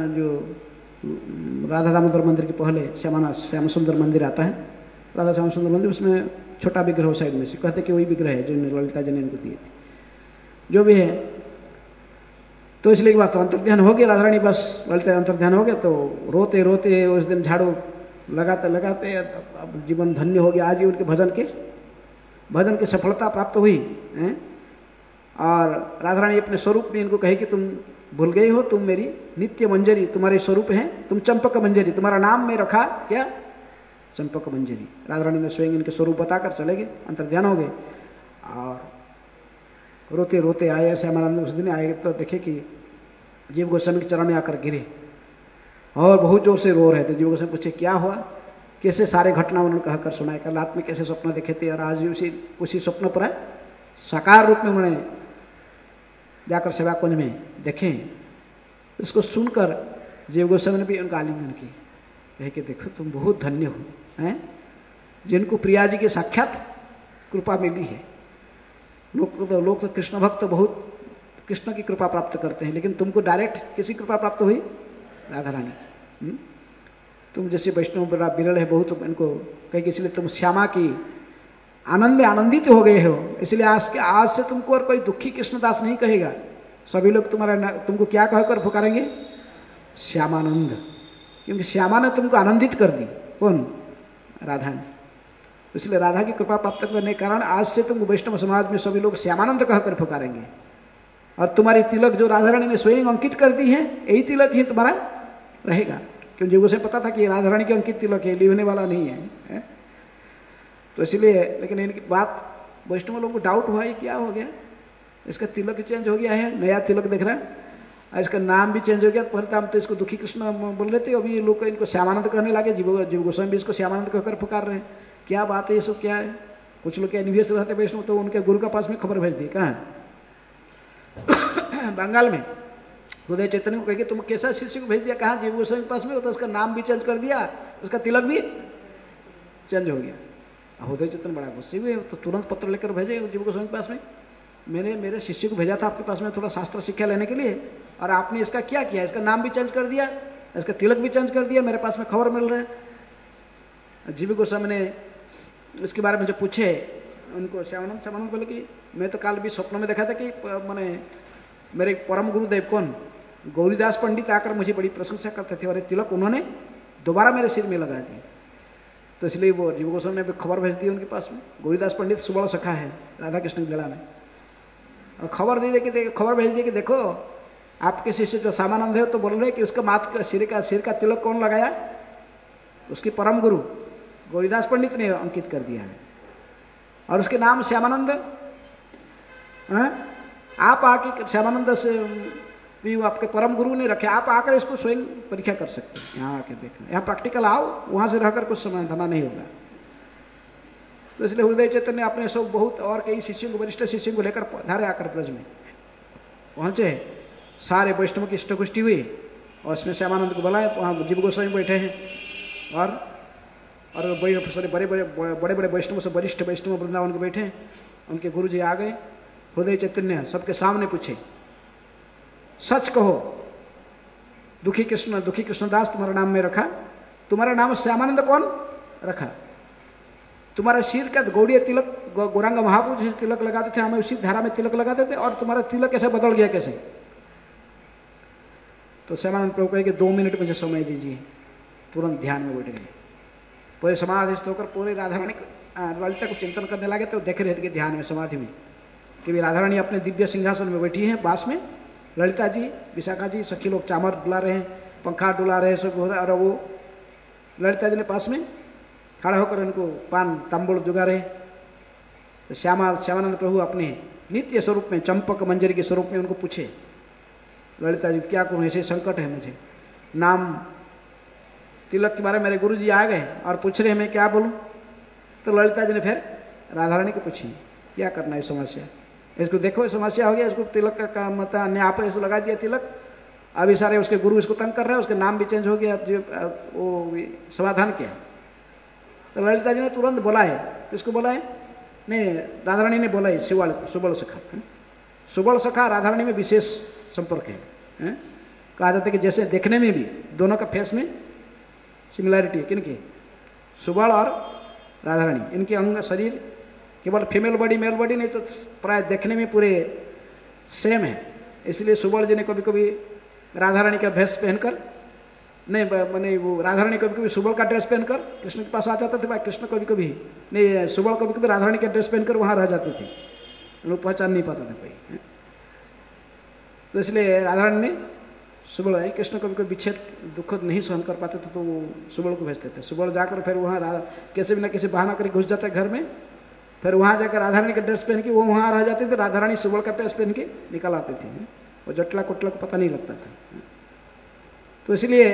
राधा दामोदर मंदिर के पहले श्याम सुंदर मंदिर आता है, राधा श्याम सुंदर मंदिर, उसमें छोटा विग्रह साइड में से कहते कि वही विग्रह है जो ललिता जी ने इनको दिए थे। जो भी है, तो इसलिए की बात तो अंतर्ध्यान हो गया, राधा रानी बस ललिता अंतर्ध्यान हो गया, तो रोते रोते उस दिन झाड़ू लगाते लगाते अब जीवन धन्य हो गया। आज ही उनके भजन की सफलता प्राप्त हुई है। और राधा रानी अपने स्वरूप में इनको कहे कि तुम भूल गई हो, तुम मेरी नित्य मंजरी, तुम्हारे स्वरूप है, तुम चंपक मंजरी, तुम्हारा नाम में रखा क्या? चंपक मंजरी। राधा रानी ने स्वयं इनके स्वरूप बताकर चले गए, अंतर्ध्यान हो गए और रोते रोते आए। श्यामानंद उस दिन आए तो देखे कि जीव गोस्वामी के चरण में आकर गिरे और बहुत जोर से रो रहे थे। जीव गोस्वामी पूछे क्या हुआ, कैसे सारे घटना उन्होंने कहकर सुनाए, कल रात में कैसे स्वप्न देखे थे और आज उसी स्वप्न पर साकार रूप में उन्होंने जाकर सेवा कुंज में देखे। इसको सुनकर जीव गोस्वामी ने भी उनका आलिंगन किया, कहे कि देखो तुम बहुत धन्य हो हैं, जिनको प्रिया जी की साक्षात कृपा मिली है। लोग तो कृष्ण भक्त बहुत कृष्ण की कृपा प्राप्त करते हैं, लेकिन तुमको डायरेक्ट किसी कृपा प्राप्त हुई, राधा रानी की। तुम जैसे वैष्णव बड़ा विरल है बहुत, इनको कहे कि इसलिए तुम श्यामा की आनंद में आनंदित हो गए हो, इसलिए आज से तुमको और कोई दुखी कृष्णदास नहीं कहेगा। सभी लोग तुमको क्या कहकर पुकारेंगे, श्यामानंद, क्योंकि श्यामा ने तुमको आनंदित कर दी। कौन, राधा ने। इसलिए राधा की कृपा प्राप्त करने के कारण आज से तुमको वैष्णव समाज में सभी लोग श्यामानंद कहकर पुकारेंगे। और तुम्हारी तिलक जो राधा रानी ने स्वयं अंकित कर दी है, यही तिलक ही तुम्हारा रहेगा, क्योंकि उसे पता था कि राधा रानी की अंकित तिलक है, लिखने वाला नहीं है। तो इसलिए, लेकिन इनकी बात वैष्णव लोगों को डाउट हुआ, ये क्या हो गया, इसका तिलक चेंज हो गया है, नया तिलक दिख रहा है, और इसका नाम भी चेंज हो गया। पहले हम तो इसको दुखी कृष्ण बोल रहे थे, अभी ये लोग इनको श्यामानंद कहने लगे। जीव गोस्वामी भी इसको श्यामानंद कहकर पुकार रहे हैं। क्या बात है, ये सब क्या है। कुछ लोग क्या निवेश रहते वैष्णव, तो उनके गुरु के पास में खबर भेज दी। कहाँ, बंगाल में हृदय चैतन्य को कह के तुम कैसा शिष्य को भेज दिया, कहाँ, जीव गोस्वामी के पास में, तो उसका नाम भी चेंज कर दिया, उसका तिलक भी चेंज हो गया। हृदय चैतन्य बड़ा गुस्से हुए, तो तुरंत पत्र लेकर भेजे जीव गोस्वामी के पास में, मेरे शिष्य को भेजा था आपके पास में थोड़ा शास्त्र शिक्षा लेने के लिए, और आपने इसका क्या किया, इसका नाम भी चेंज कर दिया, इसका तिलक भी चेंज कर दिया, मेरे पास में खबर मिल रहा है। जीव गोस्वामी ने इसके बारे में जो पूछे उनको, श्यामानंद बोले कि मैं तो काल भी स्वप्न में देखा था कि मैंने मेरे परम गुरुदेव कौन, गौरीदास पंडित आकर मुझे बड़ी प्रशंसा करते थे, और तिलक उन्होंने दोबारा मेरे सिर में लगा दी। तो इसलिए वो जीव गोस्वामी ने खबर भेज दी उनके पास में। गौरीदास पंडित सुबह सखा है राधा कृष्ण की लीला में, और खबर भेज दी कि देखो आपके शिष्य जो श्यामानंद है, तो बोल रहे कि उसका माथ का सिर का तिलक कौन लगाया, उसकी परम गुरु गौरीदास पंडित ने अंकित कर दिया है, और उसके नाम श्यामानंद। आप आके श्यामानंद से भी आपके परम गुरु ने रखे, आप आकर इसको स्वयं परीक्षा कर सकते हैं, यहाँ आकर देखना, यहाँ प्रैक्टिकल आओ, वहां से रहकर कुछ समाधान नहीं होगा। तो इसलिए हृदय चैतन्य अपने सब बहुत और कई शिष्यों को, वरिष्ठ शिष्यों को लेकर धारे आकर ब्रज में पहुंचे। सारे वैष्णव की इष्टपुष्टि हुई, और उसमें श्यामानंद को बुलाए, वहाँ जीव गोस्वामी बैठे हैं, और बड़े बड़े वैष्णव से वरिष्ठ वैष्णव वृंदावन के बैठे हैं। उनके गुरु जी आ गए, हृदय चैतन्य सबके सामने पूछे, सच कहो दुखी कृष्णदास तुम्हारा नाम में रखा, तुम्हारा नाम श्यामानंद कौन रखा, तुम्हारा सिर का गौड़ीय तिलक गौरांग महाप्रभु जैसे तिलक लगाते थे, हमें उसी धारा में तिलक लगाते थे, और तुम्हारा तिलक कैसे बदल गया, कैसे। तो श्यामानंद प्रभु कहे कि 2 मिनट मुझे समय दीजिए। तुरंत ध्यान में बैठ गए, पूरे समाधिस्थ होकर पूरे राधा रानी ललिता को चिंतन करने लगे। तो देख रहे थे कि ध्यान में, समाधि में, कि राधा रानी अपने दिव्य सिंहासन में बैठी हैं, पास में ललिता जी, विशाखा जी, सखी लोग चामर डुला रहे हैं, पंखा डुला रहे हैं, सब हो रहा है, और वो ललिता जी ने पास में खड़ा होकर उनको पान तांबूल जुगा रहे। तो श्यामानंद प्रभु अपने नित्य स्वरूप में, चंपक मंजरी के स्वरूप में उनको पूछे, ललिता जी क्या करूँ, ऐसे संकट है मुझे, नाम तिलक के बारे में मेरे गुरु जी आ गए और पूछ रहे हैं, मैं क्या बोलूँ। तो ललिता जी ने फिर राधा रानी को पूछी, क्या करना है समस्या, इसको देखो समस्या हो गया, इसको तिलक का मतलब अन्य आप इसको लगा दिया तिलक, अभी सारे उसके गुरु इसको तंग कर रहे हैं, उसके नाम भी चेंज हो गया, वो समाधान किया। तो ललिता जी ने तुरंत बुलाए, किसको बुलाए, नहीं राधा रानी ने बुलाई सुबल सखा। सुबल सखा राधा रानी में विशेष संपर्क है। कहा जाता है कि जैसे देखने में भी दोनों का फेस में सिमिलैरिटी है, किनकी, सुबल और राधा रानी, इनके अंग शरीर केवल फीमेल बॉडी मेल बॉडी नहीं, तो प्राय देखने में पूरे सेम है। इसलिए सुबल जी ने कभी कभी राधा रानी का भेष पहनकर, नहीं मैंने वो राधा रानी कभी कभी सुबल का ड्रेस पहनकर कृष्ण के पास आ जाते थे, कृष्ण कभी कभी नहीं, सुबल कभी कभी राधा रानी का ड्रेस पहनकर वहां रह जाते थे, लोग पहचान नहीं पाता था कोई। तो इसलिए राधा रानी ने सुबल है, कृष्ण कभी कोई विच्छेद दुख नहीं सहन कर पाते थे तो वो सुबल को भेजते थे। सुबल जाकर फिर वहाँ कैसे भी ना कैसे बहाना करके घुस जाता है घर में, फिर वहाँ जाकर राधा रानी का ड्रेस पहन के वो वहाँ रह जाते थे, राधा रानी सुबल का ड्रेस पहन के निकल आते थे। वो जटला कुटला को पता नहीं लगता था। तो इसलिए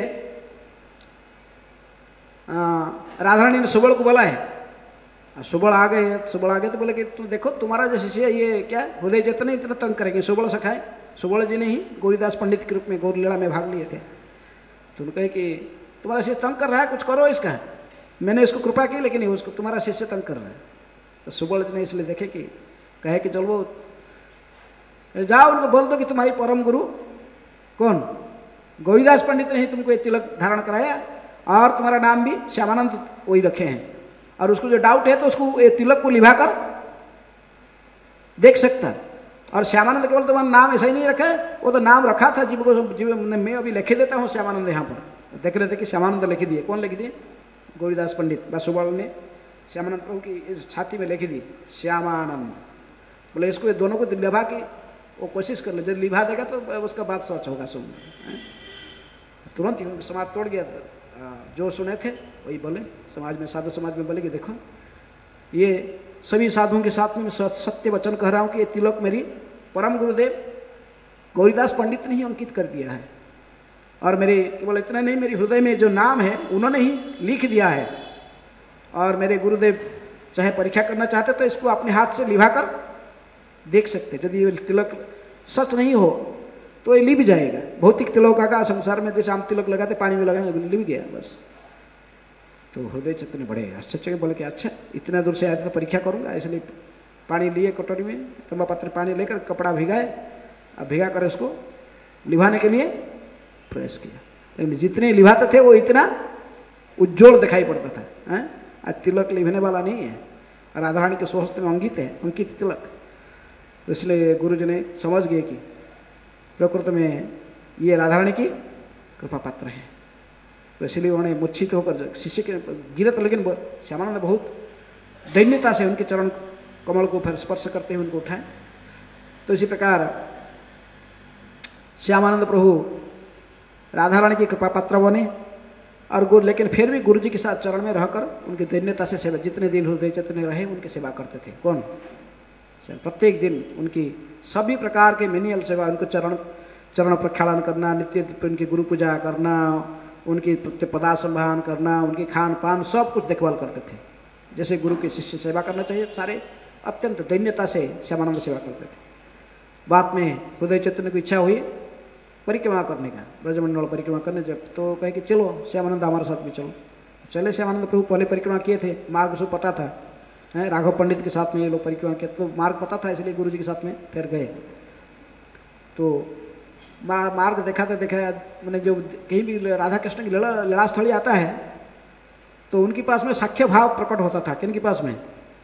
राधा रानी ने सुबल को बोला है, सुबल आ गए तो बोले कि तुम देखो तुम्हारा जो शिष्य ये क्या हृदय जितने इतना तंग करेंगे। सुबल सखाए, सुबल जी ने ही गौरीदास पंडित के रूप में गौर लीला में भाग लिए थे। तो उन्होंने कहे कि तुम्हारा शिष्य तंग कर रहा है, कुछ करो इसका। मैंने इसको कृपा की लेकिन उसको तुम्हारा शिष्य तंग कर रहा है। तो सुबल जी ने इसलिए देखे कि कहे कि चलो जाओ उनको बोल दो कि तुम्हारी परम गुरु कौन गौरीदास पंडित ने ही तुमको ये तिलक धारण कराया और तुम्हारा नाम भी श्यामानंद वही रखे हैं, और उसको जो डाउट है तो उसको ये तिलक को लिभा कर देख सकता है। और श्यामानंद केवल तुम्हारा नाम ऐसा ही नहीं रखा है, वो तो नाम रखा था जीव को, जीव मैं अभी लिखे देता हूँ श्यामानंद। यहाँ पर देख रहे थे कि श्यामानंद लिख दिए। कौन लिख दिए? गौरीदास पंडित सुबल ने श्यामानंद प्रभु की इस छाती में लिख दिए श्यामानंद। बोले इसको ये दोनों को लिभा की वो कोशिश कर ले, जब लिभा देगा तो उसका बात सच होगा। सुन तुरंत ही समाज तोड़ गया। जो सुने थे वही बोले समाज में, साधु समाज में बोले कि देखो ये सभी साधुओं के साथ में सत्य वचन कह रहा हूं कि ये तिलक मेरी परम गुरुदेव गौरीदास पंडित ने ही अंकित कर दिया है, और मेरे केवल इतना नहीं, मेरे हृदय में जो नाम है उन्होंने ही लिख दिया है। और मेरे गुरुदेव चाहे परीक्षा करना चाहते तो इसको अपने हाथ से लिभा कर देख सकते। यदि ये तिलक सच नहीं हो तो ये लिभ जाएगा। भौतिक तिलक का संसार में जैसे हम तिलक लगाते पानी में लगाने लिभ गया बस। तो हृदय चैतन्य बढ़े आश्चर्य बोले कि अच्छा इतना दूर से आया तो परीक्षा करूंगा, इसलिए पानी लिए कटोरी में, तंबा पात्र पानी लेकर कपड़ा भिगाए, अब भिगा कर उसको लिभाने के लिए प्रयास किया। लेकिन जितने लिभाते थे वो इतना उज्जवल दिखाई पड़ता था। आज तिलक लिभने वाला नहीं है, राधा रानी के स्वहस्त में अंकित है, अंकित तिलक। तो इसलिए गुरु जी ने समझ गए कि प्रकृति में ये राधा रानी की कृपा पात्र है। तो इसलिए उन्होंने मूर्छित होकर शिष्य के गिरत, लेकिन श्यामानंद बहुत दैन्यता से उनके चरण कमल को फिर स्पर्श करते हुए उनको उठाए। तो इसी प्रकार श्यामानंद प्रभु राधा रानी की कृपा पात्र बने, और गुरु लेकिन फिर भी गुरु जी के साथ चरण में रहकर उनकी दैन्यता से सेवा, जितने दिन हृदय जितने रहे उनकी सेवा करते थे। कौन? प्रत्येक दिन उनकी सभी प्रकार के मेनियल सेवा, उनको चरण प्रक्षालन करना, नित्य उनकी गुरु पूजा करना, उनकी पदार्थ संभान करना, उनके खान पान सब कुछ देखभाल करते थे। जैसे गुरु के शिष्य सेवा करना चाहिए, सारे अत्यंत दैन्यता से श्यामानंद सेवा करते थे। बाद में हृदय चैतन्य की इच्छा हुई परिक्रमा करने का, ब्रजमंडल परिक्रमा करने, जब तो कहे कि चलो श्यामानंद हमारे साथ भी चलो। चले श्यामानंद प्रभु पहले परिक्रमा किए थे, मार्ग उसको पता था, है राघव पंडित के साथ में ये लोग परिक्रमा किए, तो मार्ग पता था, इसलिए गुरु जी के साथ में फिर गए। तो मार्ग देखा मैंने जो कहीं भी राधा कृष्ण की लीला स्थली आता है तो उनके पास में साख्य भाव प्रकट होता था। किन के पास में?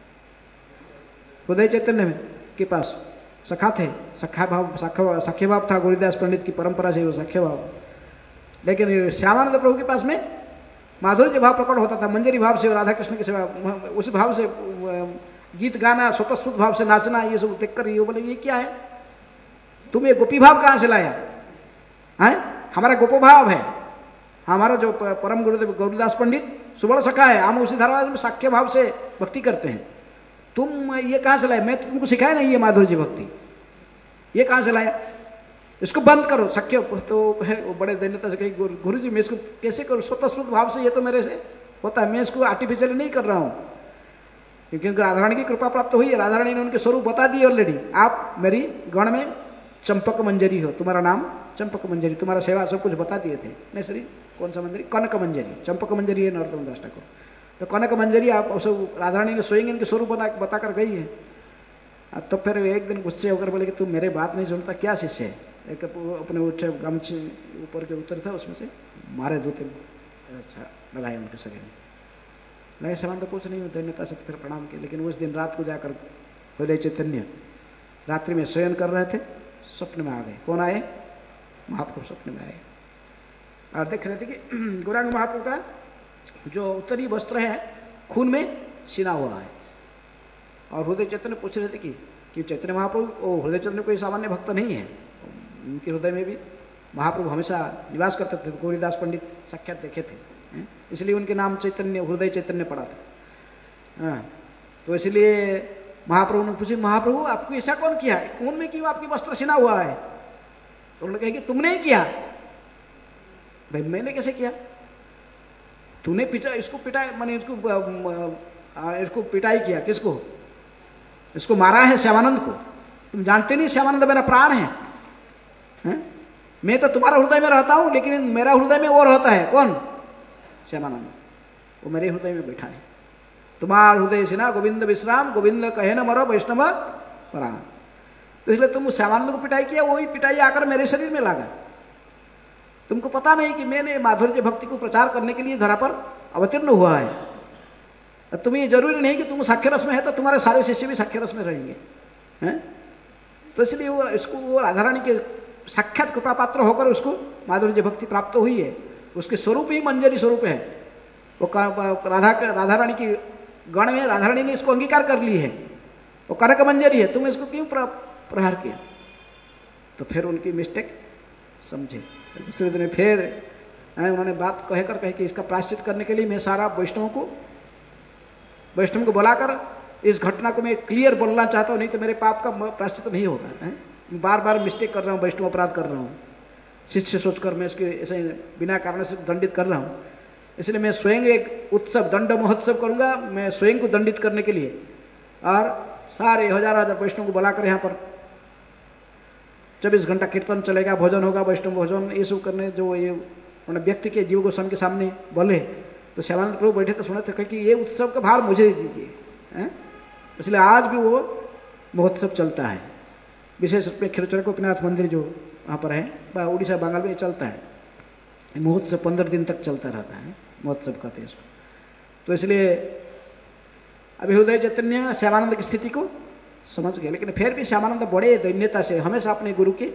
हृदय चैतन्य में के पास सखा थे, साख्य भाव था गौरीदास पंडित की परंपरा से वो साख्य भाव। लेकिन श्यामानंद प्रभु के पास में माधुर्य भाव प्रकट होता था, मंजरी भाव से राधा कृष्ण की सेवा, उस भाव से गीत गाना, स्वतःस्फूर्त भाव से नाचना, ये सब देखकर ये बोले ये क्या है, तुम ये गोपी भाव कहां से लाया है? हमारा गोपो भाव है, हमारा जो परम गुरुदेव गौरीदास पंडित सुबल सखा है, हम उसी धारावाहिक में साख्य भाव से भक्ति करते हैं। तुम ये कहां से लाए? मैं तुमको सिखाया नहीं ये माधुर्य भक्ति, ये कहां से लाया? इसको बंद करो। सख्य तो है वो बड़े दैन्यता से कही गुरु जी मैं इसको कैसे करूं? स्वतःस्फूर्त भाव से ये तो मेरे से होता है, मैं इसको आर्टिफिशियली नहीं कर रहा हूं, क्योंकि उनको राधा रानी की कृपा प्राप्त हुई है। राधा रानी ने उनके स्वरूप बता दिए ऑलरेडी, आप मेरी गण में चंपक मंजरी हो, तुम्हारा नाम चंपक मंजरी, तुम्हारा सेवा सब कुछ बता दिए थे। नहीं सरी कौन सा मंजरी? कनक मंजरी, चंपक मंजरी है नरोत्तम दास ठाकुर। तो कनक मंजरी आप राधा रानी ने स्वयं इनके स्वरूप बताकर गई है। तो फिर एक दिन गुस्से होकर बोले कि तू मेरे बात नहीं सुनता, क्या शिष्य है? एक अपने गमछे ऊपर के उत्तर था, उसमें से मारे दो तीन लगाए उनके शरीर में। नए समान तो कुछ नहीं, दैन्यता से फिर प्रणाम किए। लेकिन उस दिन रात को जाकर हृदय चैतन्य रात्रि में शयन कर रहे थे, स्वप्न में आ गए। कौन आए? महाप्रभु स्वप्न में आए और देख रहे थे कि गौरांग महाप्रभु का जो उत्तरी वस्त्र है खून में सिना हुआ है। और हृदय चैतन्य पूछ रहे थे कि चैतन्य महाप्रभु, हृदय चैतन्य कोई सामान्य भक्त नहीं है, उनके हृदय में भी महाप्रभु हमेशा निवास करते थे, गौरीदास पंडित साक्षात देखे थे, इसलिए उनके नाम चैतन्य, हृदय चैतन्य पड़ा था। तो इसलिए महाप्रभु ने पूछे, महाप्रभु आपको ऐसा कौन किया है, खून में क्यों आपकी वस्त्र सिना हुआ है? तो उन्होंने कहा कि तुमने ही किया। भाई मैंने कैसे किया? तूने पिटा, इसको पिटाई, मैंने इसको पिटाई किया। किसको? इसको मारा है श्यामानंद को। तुम जानते नहीं श्यामानंद मेरा प्राण है? मैं तो तुम्हारा हृदय में रहता हूं, लेकिन मेरा हृदय में वो रहता है। कौन? श्यामानंद। वो मेरे हृदय में बैठा है। तुम्हारा हृदय से ना गोविंद विश्राम, गोविंद कहे न मरो वैष्णव प्राण। तो इसलिए तुम श्यामानंद को पिटाई किया, वही पिटाई आकर मेरे शरीर में लगा। तुमको पता नहीं कि मैंने माधुर्य भक्ति को प्रचार करने के लिए धरा पर अवतीर्ण हुआ है। तुम्हें जरूरी नहीं कि तुम साक्ष्य रस में है तो तुम्हारे सारे शिष्य भी साक्ष्य रस में रहेंगे, हैं? तो इसलिए वो इसको वो राधा रानी के साक्षात कृपा पात्र होकर उसको माधुर्य भक्ति प्राप्त हुई है। उसके स्वरूप ही मंजरी स्वरूप है। वो राधा रानी की गण में राधा रानी ने इसको अंगीकार कर ली है। वो कनक मंजरी है, तुम इसको क्यों प्रहार किया? तो फिर उनकी मिस्टेक समझे। दूसरे दिन फिर उन्होंने बात कहकर कहे कि इसका प्रायश्चित करने के लिए मैं सारा वैष्णव को बुलाकर इस घटना को मैं क्लियर बोलना चाहता हूँ, नहीं तो मेरे पाप का प्रायश्चित नहीं होगा। बार बार मिस्टेक कर रहा हूँ, वैष्णव अपराध कर रहा हूँ, शिष्य सोचकर मैं इसके ऐसे बिना कारण से दंडित कर रहा हूँ। इसलिए मैं स्वयं एक उत्सव, दंड महोत्सव करूंगा, मैं स्वयं को दंडित करने के लिए, और सारे हजार वैष्णव को बुलाकर यहाँ पर 24 घंटा कीर्तन चलेगा, भोजन होगा, वैष्णव भोजन, ये सब करने जो ये व्यक्ति के जीव गोस्वामी के सामने बोले। तो श्यामानंद प्रभु बैठे तो सुने थे कि ये उत्सव का भार मुझे दीजिए। इसलिए आज भी वो महोत्सव चलता है। विशेष रूप में खिरचर गोपीनाथ मंदिर जो वहाँ पर है, उड़ीसा बंगाल में चलता है महोत्सव। 15 दिन तक चलता रहता है, महोत्सव कहते हैं इसको। तो इसलिए अभी हृदय चैतन्य श्यामानंद की स्थिति को समझ गए, लेकिन फिर भी श्यामानंद बड़े दैन्यता से हमेशा अपने गुरु के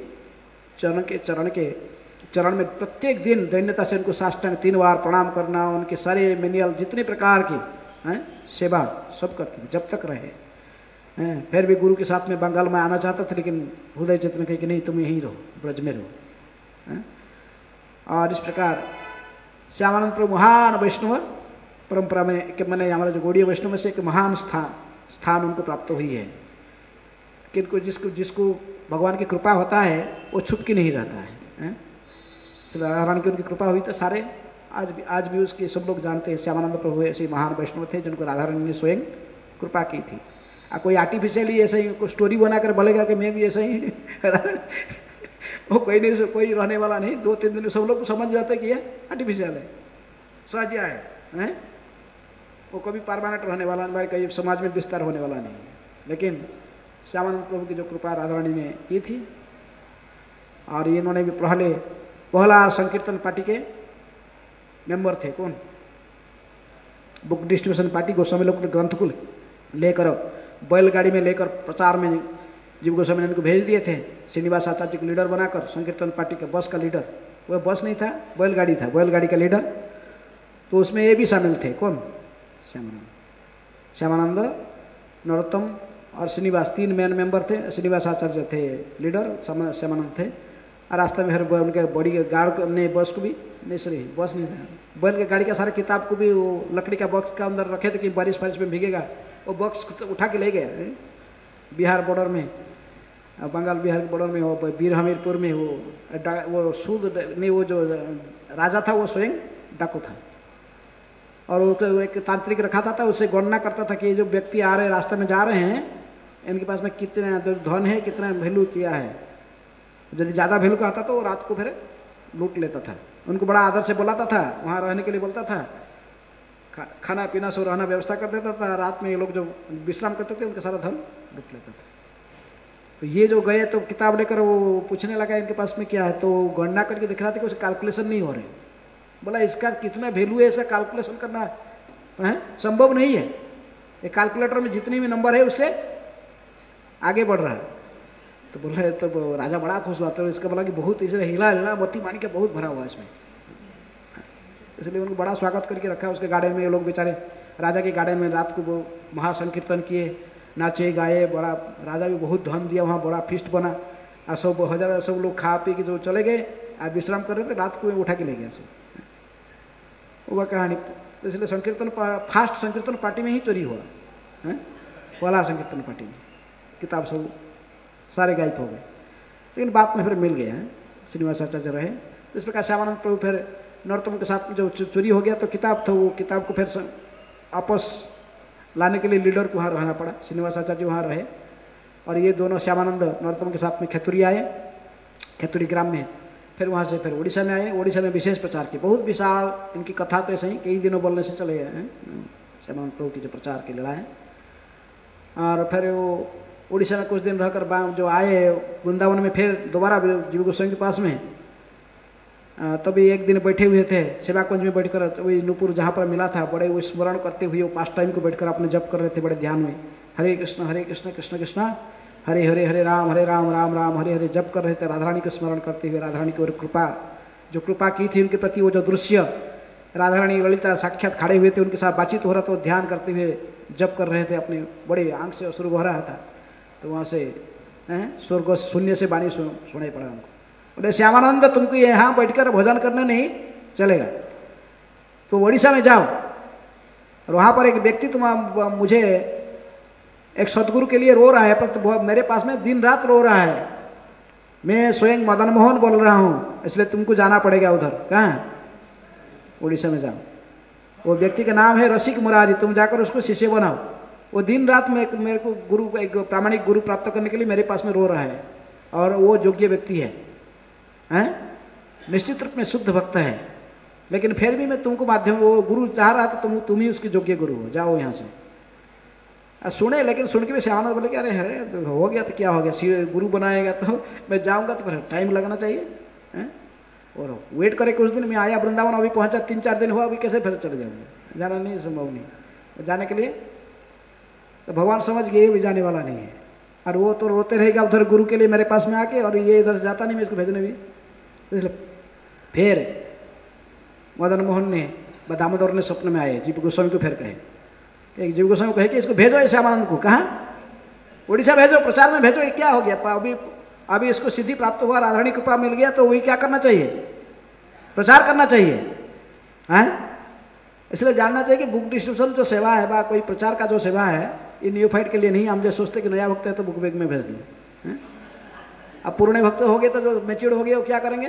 चरण में प्रत्येक दिन दैन्यता से उनको साष्टांग 3 बार प्रणाम करना, उनके सारे मैनुअल जितने प्रकार की सेवा सब करते थे जब तक रहे। फिर भी गुरु के साथ में बंगाल में आना चाहता था, लेकिन हृदय चैतन्य कहे कि नहीं, तुम यहीं रहो, ब्रज में रहो। और इस प्रकार श्यामानंद प्रभु महान वैष्णव परंपरा में कि मैंने हमारा जो गौड़ीय वैष्णव में से एक महान स्थान उनको प्राप्त हुई है। किनको जिसको भगवान की कृपा होता है वो छुप के नहीं रहता है। राधा रानी की उनकी कृपा हुई तो सारे आज भी उसके सब लोग जानते हैं श्यामानंद प्रभु ऐसे महान वैष्णव थे जिनको राधा रानी ने स्वयं कृपा की थी। कोई आर्टिफिशियली ऐसे ही कोई स्टोरी बनाकर बोलेगा कि मैं भी ऐसा ही वो कोई नहीं, कोई रहने वाला नहीं। 2-3 दिन में सब लोग समझ जाते कि ये आर्टिफिशियल है, साजिया है, वो कभी परमानेंट रहने वाला नहीं, कहीं समाज में विस्तार होने वाला नहीं है। लेकिन श्यामानंद प्रभु की जो कृपा राधा रानी ने की थी, और इन्होंने भी पहला संकीर्तन पार्टी के मेंबर थे। कौन? बुक डिस्ट्रीब्यूशन पार्टी गोस्वामी लोग ग्रंथ को लेकर बैलगाड़ी में लेकर प्रचार में जीव गोस्वामी ने इनको भेज दिए थे। श्रीनिवास आचार्य को लीडर बनाकर संकीर्तन पार्टी के बस का लीडर, वह बस नहीं था, बैलगाड़ी था, बैलगाड़ी का लीडर। तो उसमें ये भी शामिल थे। कौन? श्यामानंद, नरोत्तम और श्रीनिवास, 3 मेन मेंबर थे। श्रीनिवास आचार्य थे लीडर, श्यामानंद थे। और रास्ते में हर उनके बड़ी गार्ड ने बस को भी नहीं, सॉरी बस नहीं था, बैल के गाड़ी का सारे किताब को भी वो लकड़ी का बॉक्स का अंदर रखे थे कि बारिश में भीगेगा। वो बॉक्स उठा के ले गया बिहार बॉर्डर में, बंगाल बिहार के बॉर्डर में, वो बीर हमीरपुर में वो सूद नहीं, वो जो राजा था वो स्वयं डाकू था। और वो एक तांत्रिक रखा था, उससे गणना करता था कि ये जो व्यक्ति आ रहे रास्ते में जा रहे हैं इनके पास में कितना धन है, कितना वैल्यू किया है। यदि ज़्यादा वैल्यू का आता तो रात को फिर लूट लेता था। उनको बड़ा आदर से बुलाता था, वहाँ रहने के लिए बोलता था, खाना पीना सो रहना व्यवस्था कर देता था। रात में ये लोग जो विश्राम करते थे उनका सारा धन लूट लेता था। तो ये जो गए तो किताब लेकर वो पूछने लगा इनके पास में क्या है, तो गणना करके दिख रहा था कि उसे कैलकुलेशन नहीं हो रहे। बोला इसका कितना वैल्यू है, इसका कैलकुलेशन करना है संभव नहीं है। ये कैलकुलेटर में जितनी भी नंबर है उससे आगे बढ़ रहा है। तो बोला तो राजा बड़ा खुश हुआ। तो इसका बोला कि बहुत इसलिए हिला मोती मानी के बहुत भरा हुआ इसमें, इसलिए उनको बड़ा स्वागत करके रखा। उसके गार्डन में ये लोग बेचारे राजा के गार्डन में रात को वो महासंकीर्तन किए, नाचे गाए, बड़ा राजा भी बहुत धन दिया, वहाँ बड़ा फीस्ट बना। और सब लोग खा पी के जो चले गए। आप विश्राम कर रहे थे, रात को उठा के ले गया सब, वो वह कहानी। तो इसलिए संकीर्तन फास्ट संकीर्तन पार्टी में ही चोरी हुआ है, पहला संकीर्तन पार्टी में किताब सब सारे गायब हो गए। लेकिन बाद में फिर मिल गया है, श्रीनिवासाचार्य रहे। तो इस प्रकार श्यामानंद प्रभु फिर नरोत्तम के साथ जो चोरी हो गया तो किताब था, वो किताब को फिर आपस लाने के लिए लीडर को वहाँ रहना पड़ा, श्रीनिवासाचार्य वहाँ रहे। और ये दोनों श्यामानंद नरोत्तम के साथ में खेतुरी आए, खेतुरी ग्राम में। फिर वहाँ से फिर उड़ीसा में आए, उड़ीसा में विशेष प्रचार की, बहुत विशाल इनकी कथा तो ऐसे ही कई दिनों बोलने से चले गए हैं श्यामानंद प्रभु की जो प्रचार की लीला है। और फिर वो उड़ीसा में कुछ दिन रहकर जो आए वृंदावन में, फिर दोबारा जीव गोस्वामी के पास में, तभी एक दिन बैठे हुए थे सेवा कुंज में बैठकर, वही नूपुर जहाँ पर मिला था, बड़े वो स्मरण करते हुए वो पास टाइम को बैठकर अपने जप कर रहे थे बड़े ध्यान में, हरे कृष्ण कृष्ण कृष्ण हरे हरे, हरे राम राम राम हरे हरे जप कर रहे थे, राधारानी को स्मरण करते हुए। राधारानी की ओर कृपा, जो कृपा की थी उनके प्रति, वो जो दृश्य राधारानी ललिता साक्षात खड़े हुए थे, उनके साथ बातचीत हो रहा था, वो ध्यान करते हुए जप कर रहे थे, अपने बड़े आंख से शुरू हो रहा था। तो वहाँ से स्वर्ग शून्य से वाणी सुनाई पड़ा उनको, बोले श्यामानंद तुमको यहाँ बैठकर भोजन करने नहीं चलेगा, तो उड़ीसा में जाओ और वहाँ पर एक व्यक्ति मुझे एक सदगुरु के लिए रो रहा है, पर मेरे पास में दिन रात रो रहा है, मैं स्वयं मदन मोहन बोल रहा हूँ, इसलिए तुमको जाना पड़ेगा उधर। कहाँ? उड़ीसा में जाओ। वो व्यक्ति का नाम है रसिक मुरारी, तुम जाकर उसको शिष्य बनाओ। वो दिन रात में मेरे को गुरु, एक प्रामाणिक गुरु प्राप्त करने के लिए मेरे पास में रो रहा है, और वो योग्य व्यक्ति है, निश्चित रूप में शुद्ध भक्त है, लेकिन फिर भी मैं तुमको माध्यम, वो गुरु चाह रहा था तुम ही उसकी योग्य गुरु हो, जाओ यहाँ से। सुने, लेकिन सुन के भी श्यामानंद बोले कि अरे तो हो गया तो क्या हो गया, गुरु बनाएगा तो मैं जाऊंगा तो फिर टाइम लगना चाहिए है? और वेट करे कुछ दिन, मैं आया वृंदावन, अभी पहुंचा 3-4 दिन हुआ, अभी कैसे फिर चले जाऊंगा, जाना नहीं संभव नहीं। जाने के लिए तो भगवान समझ गए भी जाने वाला नहीं है, और वो तो रोते रहेगा उधर गुरु के लिए मेरे पास में आके, और ये इधर जाता नहीं मैं इसको भेजने भी। इसलिए फिर मदन मोहन ने, दामोदर ने स्वप्न में आए जीव गोस्वामी को, फिर कहे एक जीव गोस्वामी कहे कि इसको भेजो श्यामानंद को, कहाँ? उड़ीसा भेजो, प्रचार में भेजो। ये क्या हो गया, अभी इसको सिद्धि प्राप्त हुआ, राधारानी कृपा मिल गया, तो वही क्या करना चाहिए, प्रचार करना चाहिए हैं? इसलिए जानना चाहिए कि बुक डिस्ट्रीब्यूशन जो सेवा है, कोई प्रचार का जो सेवा है, ये न्यूफाइट के लिए नहीं। हम जो सोचते कि नया भक्त है तो बुक बैग में भेज दें। अब पुराने भक्त हो गए तो जो मैच्योर्ड हो गए वो क्या करेंगे,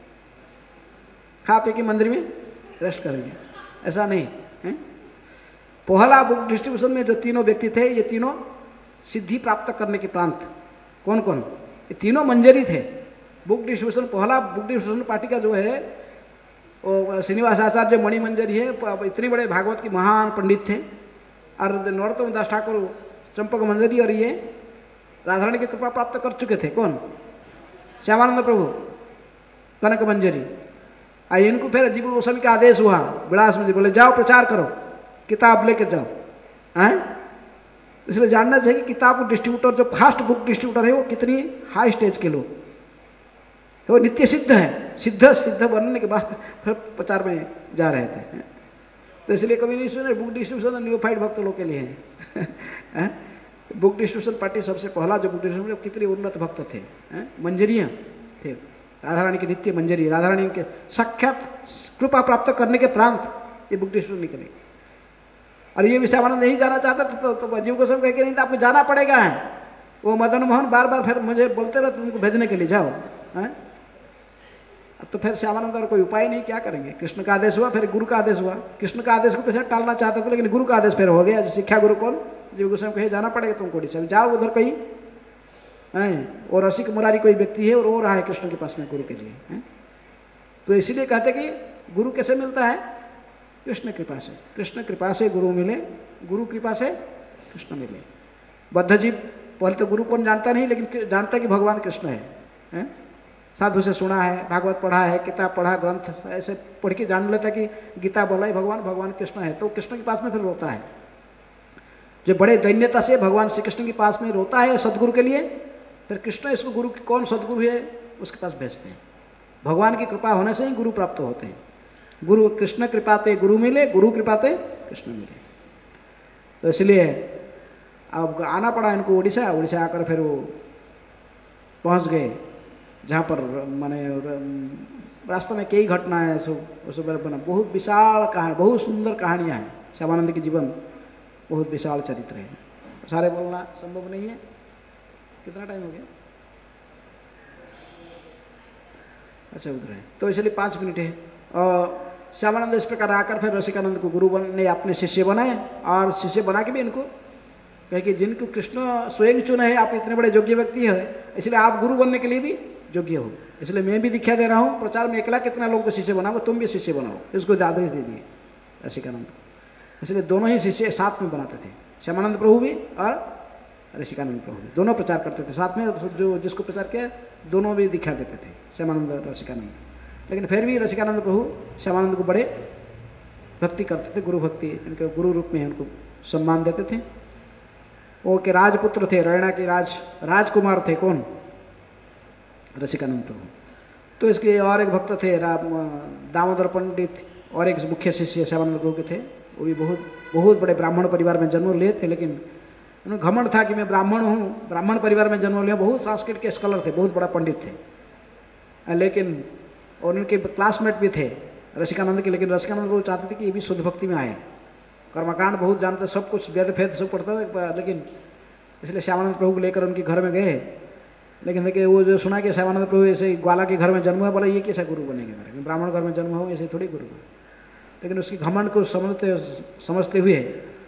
खा पी के मंदिर में रेस्ट करेंगे, ऐसा नहीं है। पहला बुक डिस्ट्रीब्यूशन में जो तीनों व्यक्ति थे, ये तीनों सिद्धि प्राप्त करने के प्रांत, कौन कौन? ये तीनों मंजरी थे। बुक डिस्ट्रीब्यूशन, पहला बुक डिस्ट्रीब्यूशन पार्टी का जो है वो श्रीनिवासाचार्य मणि मंजरी है, इतने बड़े भागवत के महान पंडित थे। और नरोत्तम दास ठाकुर चंपक मंजरी, और ये राधारानी की कृपा प्राप्त कर चुके थे, कौन? श्यामानंद प्रभु कनक मंजरी। इनको फिर जीव गोस्वामी का आदेश हुआ, विलास में बोले जाओ प्रचार करो, किताब लेके जाओ हैं। इसलिए जानना चाहिए कि किताब डिस्ट्रीब्यूटर, जो फास्ट बुक डिस्ट्रीब्यूटर है, वो कितनी हाई स्टेज के लोग, वो नित्य सिद्ध है, सिद्ध बनने के बाद फिर प्रचार में जा रहे थे। तो इसलिए कभी नहीं सुने बुक डिस्ट्रीब्यूशन न्यूफाइड भक्त लोग के लिए है। बुक डिस्ट्रीब्यूशन पार्टी सबसे पहला जो बुक डिस्ट्रीब्यूशन, कितने उन्नत भक्त थे, मंजरियाँ थे, राधारानी की नित्य मंजरी, राधारानी के साक्षात कृपा प्राप्त करने के प्रांत ये बुक डिस्ट्रीब्यूशन निकले। और ये श्यामानंद नहीं जाना चाहता था, तो जीव गोस्वामी कह के नहीं था आपको जाना पड़ेगा है। वो मदन मोहन बार बार फिर मुझे बोलते रहते तुमको भेजने के लिए, जाओ है। अब तो फिर श्यामानंद और कोई उपाय नहीं, क्या करेंगे। कृष्ण का आदेश हुआ, फिर गुरु का आदेश हुआ। कृष्ण का आदेश को तो टालना चाहता था, लेकिन गुरु का आदेश फिर हो गया। शिक्षा गुरु कौन? जीव गोस्वामी कहे जाना पड़ेगा तुमको उड़ीसा, जाओ उधर कहीं है। और रसिक मुरारी कोई व्यक्ति है और रो रहा है कृष्ण के पास में गुरु के लिए है। तो इसीलिए कहते कि गुरु कैसे मिलता है? कृष्ण कृपा से। कृष्ण कृपा से गुरु मिले, गुरु कृपा से कृष्ण मिले। बद्ध जीव पहले तो गुरु कौन जानता नहीं, लेकिन जानता कि भगवान कृष्ण है। साधु से सुना है, भागवत पढ़ा है, किताब पढ़ा, ग्रंथ ऐसे पढ़ के जान लेता कि गीता बोला ही भगवान कृष्ण है, तो कृष्ण के पास में फिर रोता है। जो बड़े दैन्यता से भगवान श्री कृष्ण के पास में रोता है सदगुरु के लिए, फिर कृष्ण इसको गुरु कौन सदगुरु है उसके पास भेजते हैं। भगवान की कृपा होने से ही गुरु प्राप्त होते हैं। गुरु कृष्ण कृपाते गुरु मिले, गुरु कृपाते कृष्ण मिले। तो इसलिए अब आना पड़ा इनको उड़ीसा। उड़ीसा आकर फिर वो पहुंच गए जहाँ पर माने रास्ते में कई घटना है सब बना, बहुत विशाल कहानी, बहुत सुंदर कहानियाँ हैं। श्यामानंद की जीवन बहुत विशाल चरित्र है, सारे बोलना संभव नहीं है। कितना टाइम हो गया? अच्छा उधर है, तो इसलिए 5 मिनट है। और श्यामानंद इस प्रकार आकर फिर रसिकानंद को गुरु ने अपने शिष्य बनाए, और शिष्य बना के भी इनको कहे कि जिनको कृष्ण स्वयं चुने हैं, आप इतने बड़े योग्य व्यक्ति है, इसलिए आप गुरु बनने के लिए भी योग्य हो, इसलिए मैं भी दीक्षा दे रहा हूँ। प्रचार में अकेला कितना लोगों को शिष्य बनाओ, तुम भी शिष्य बनाओ, इसको आदेश दे दिए रसिकानंद। इसलिए दोनों ही शिष्य साथ में बनाते थे, श्यामानंद प्रभु भी और रसिकानंद प्रभु भी, दोनों प्रचार करते थे साथ में। जो जिसको प्रचार किया दोनों भी दिखा देते थे, श्यामानंद और रसिकानंद। लेकिन फिर भी रसिकानंद प्रभु श्यामानंद को बड़े भक्ति करते थे, गुरु भक्ति, इनके गुरु रूप में उनको सम्मान देते थे। वो के राजपुत्र थे, रैना के राजकुमार थे। कौन? रसिकानंद प्रभु। तो इसके और एक भक्त थे दामोदर पंडित, और एक मुख्य शिष्य श्यामानंद प्रभु के थे। वो भी बहुत बड़े ब्राह्मण परिवार में जन्म लिए थे, लेकिन उन्हें घमंड था कि मैं ब्राह्मण हूँ, ब्राह्मण परिवार में जन्म लिया। बहुत संस्कृत के स्कॉलर थे, बहुत बड़ा पंडित थे, लेकिन और उनके क्लासमेट भी थे रसिकानंद के। लेकिन रसिकानंद प्रभु चाहते थे कि ये भी शुद्ध भक्ति में आए, कर्मकांड बहुत जानते, सब कुछ वेद फेद सब पढ़ता था। लेकिन इसलिए श्यामानंद प्रभु को लेकर उनके घर में गए। लेकिन देखिए वो जो सुना कि श्यामानंद प्रभु ऐसे ग्वाला के घर में जन्म हुआ, बोला ये कैसा गुरु बनेंगे, मेरे ब्राह्मण घर में जन्म हो, ऐसे थोड़ी गुरु। लेकिन उसकी घमंड को समझते हुए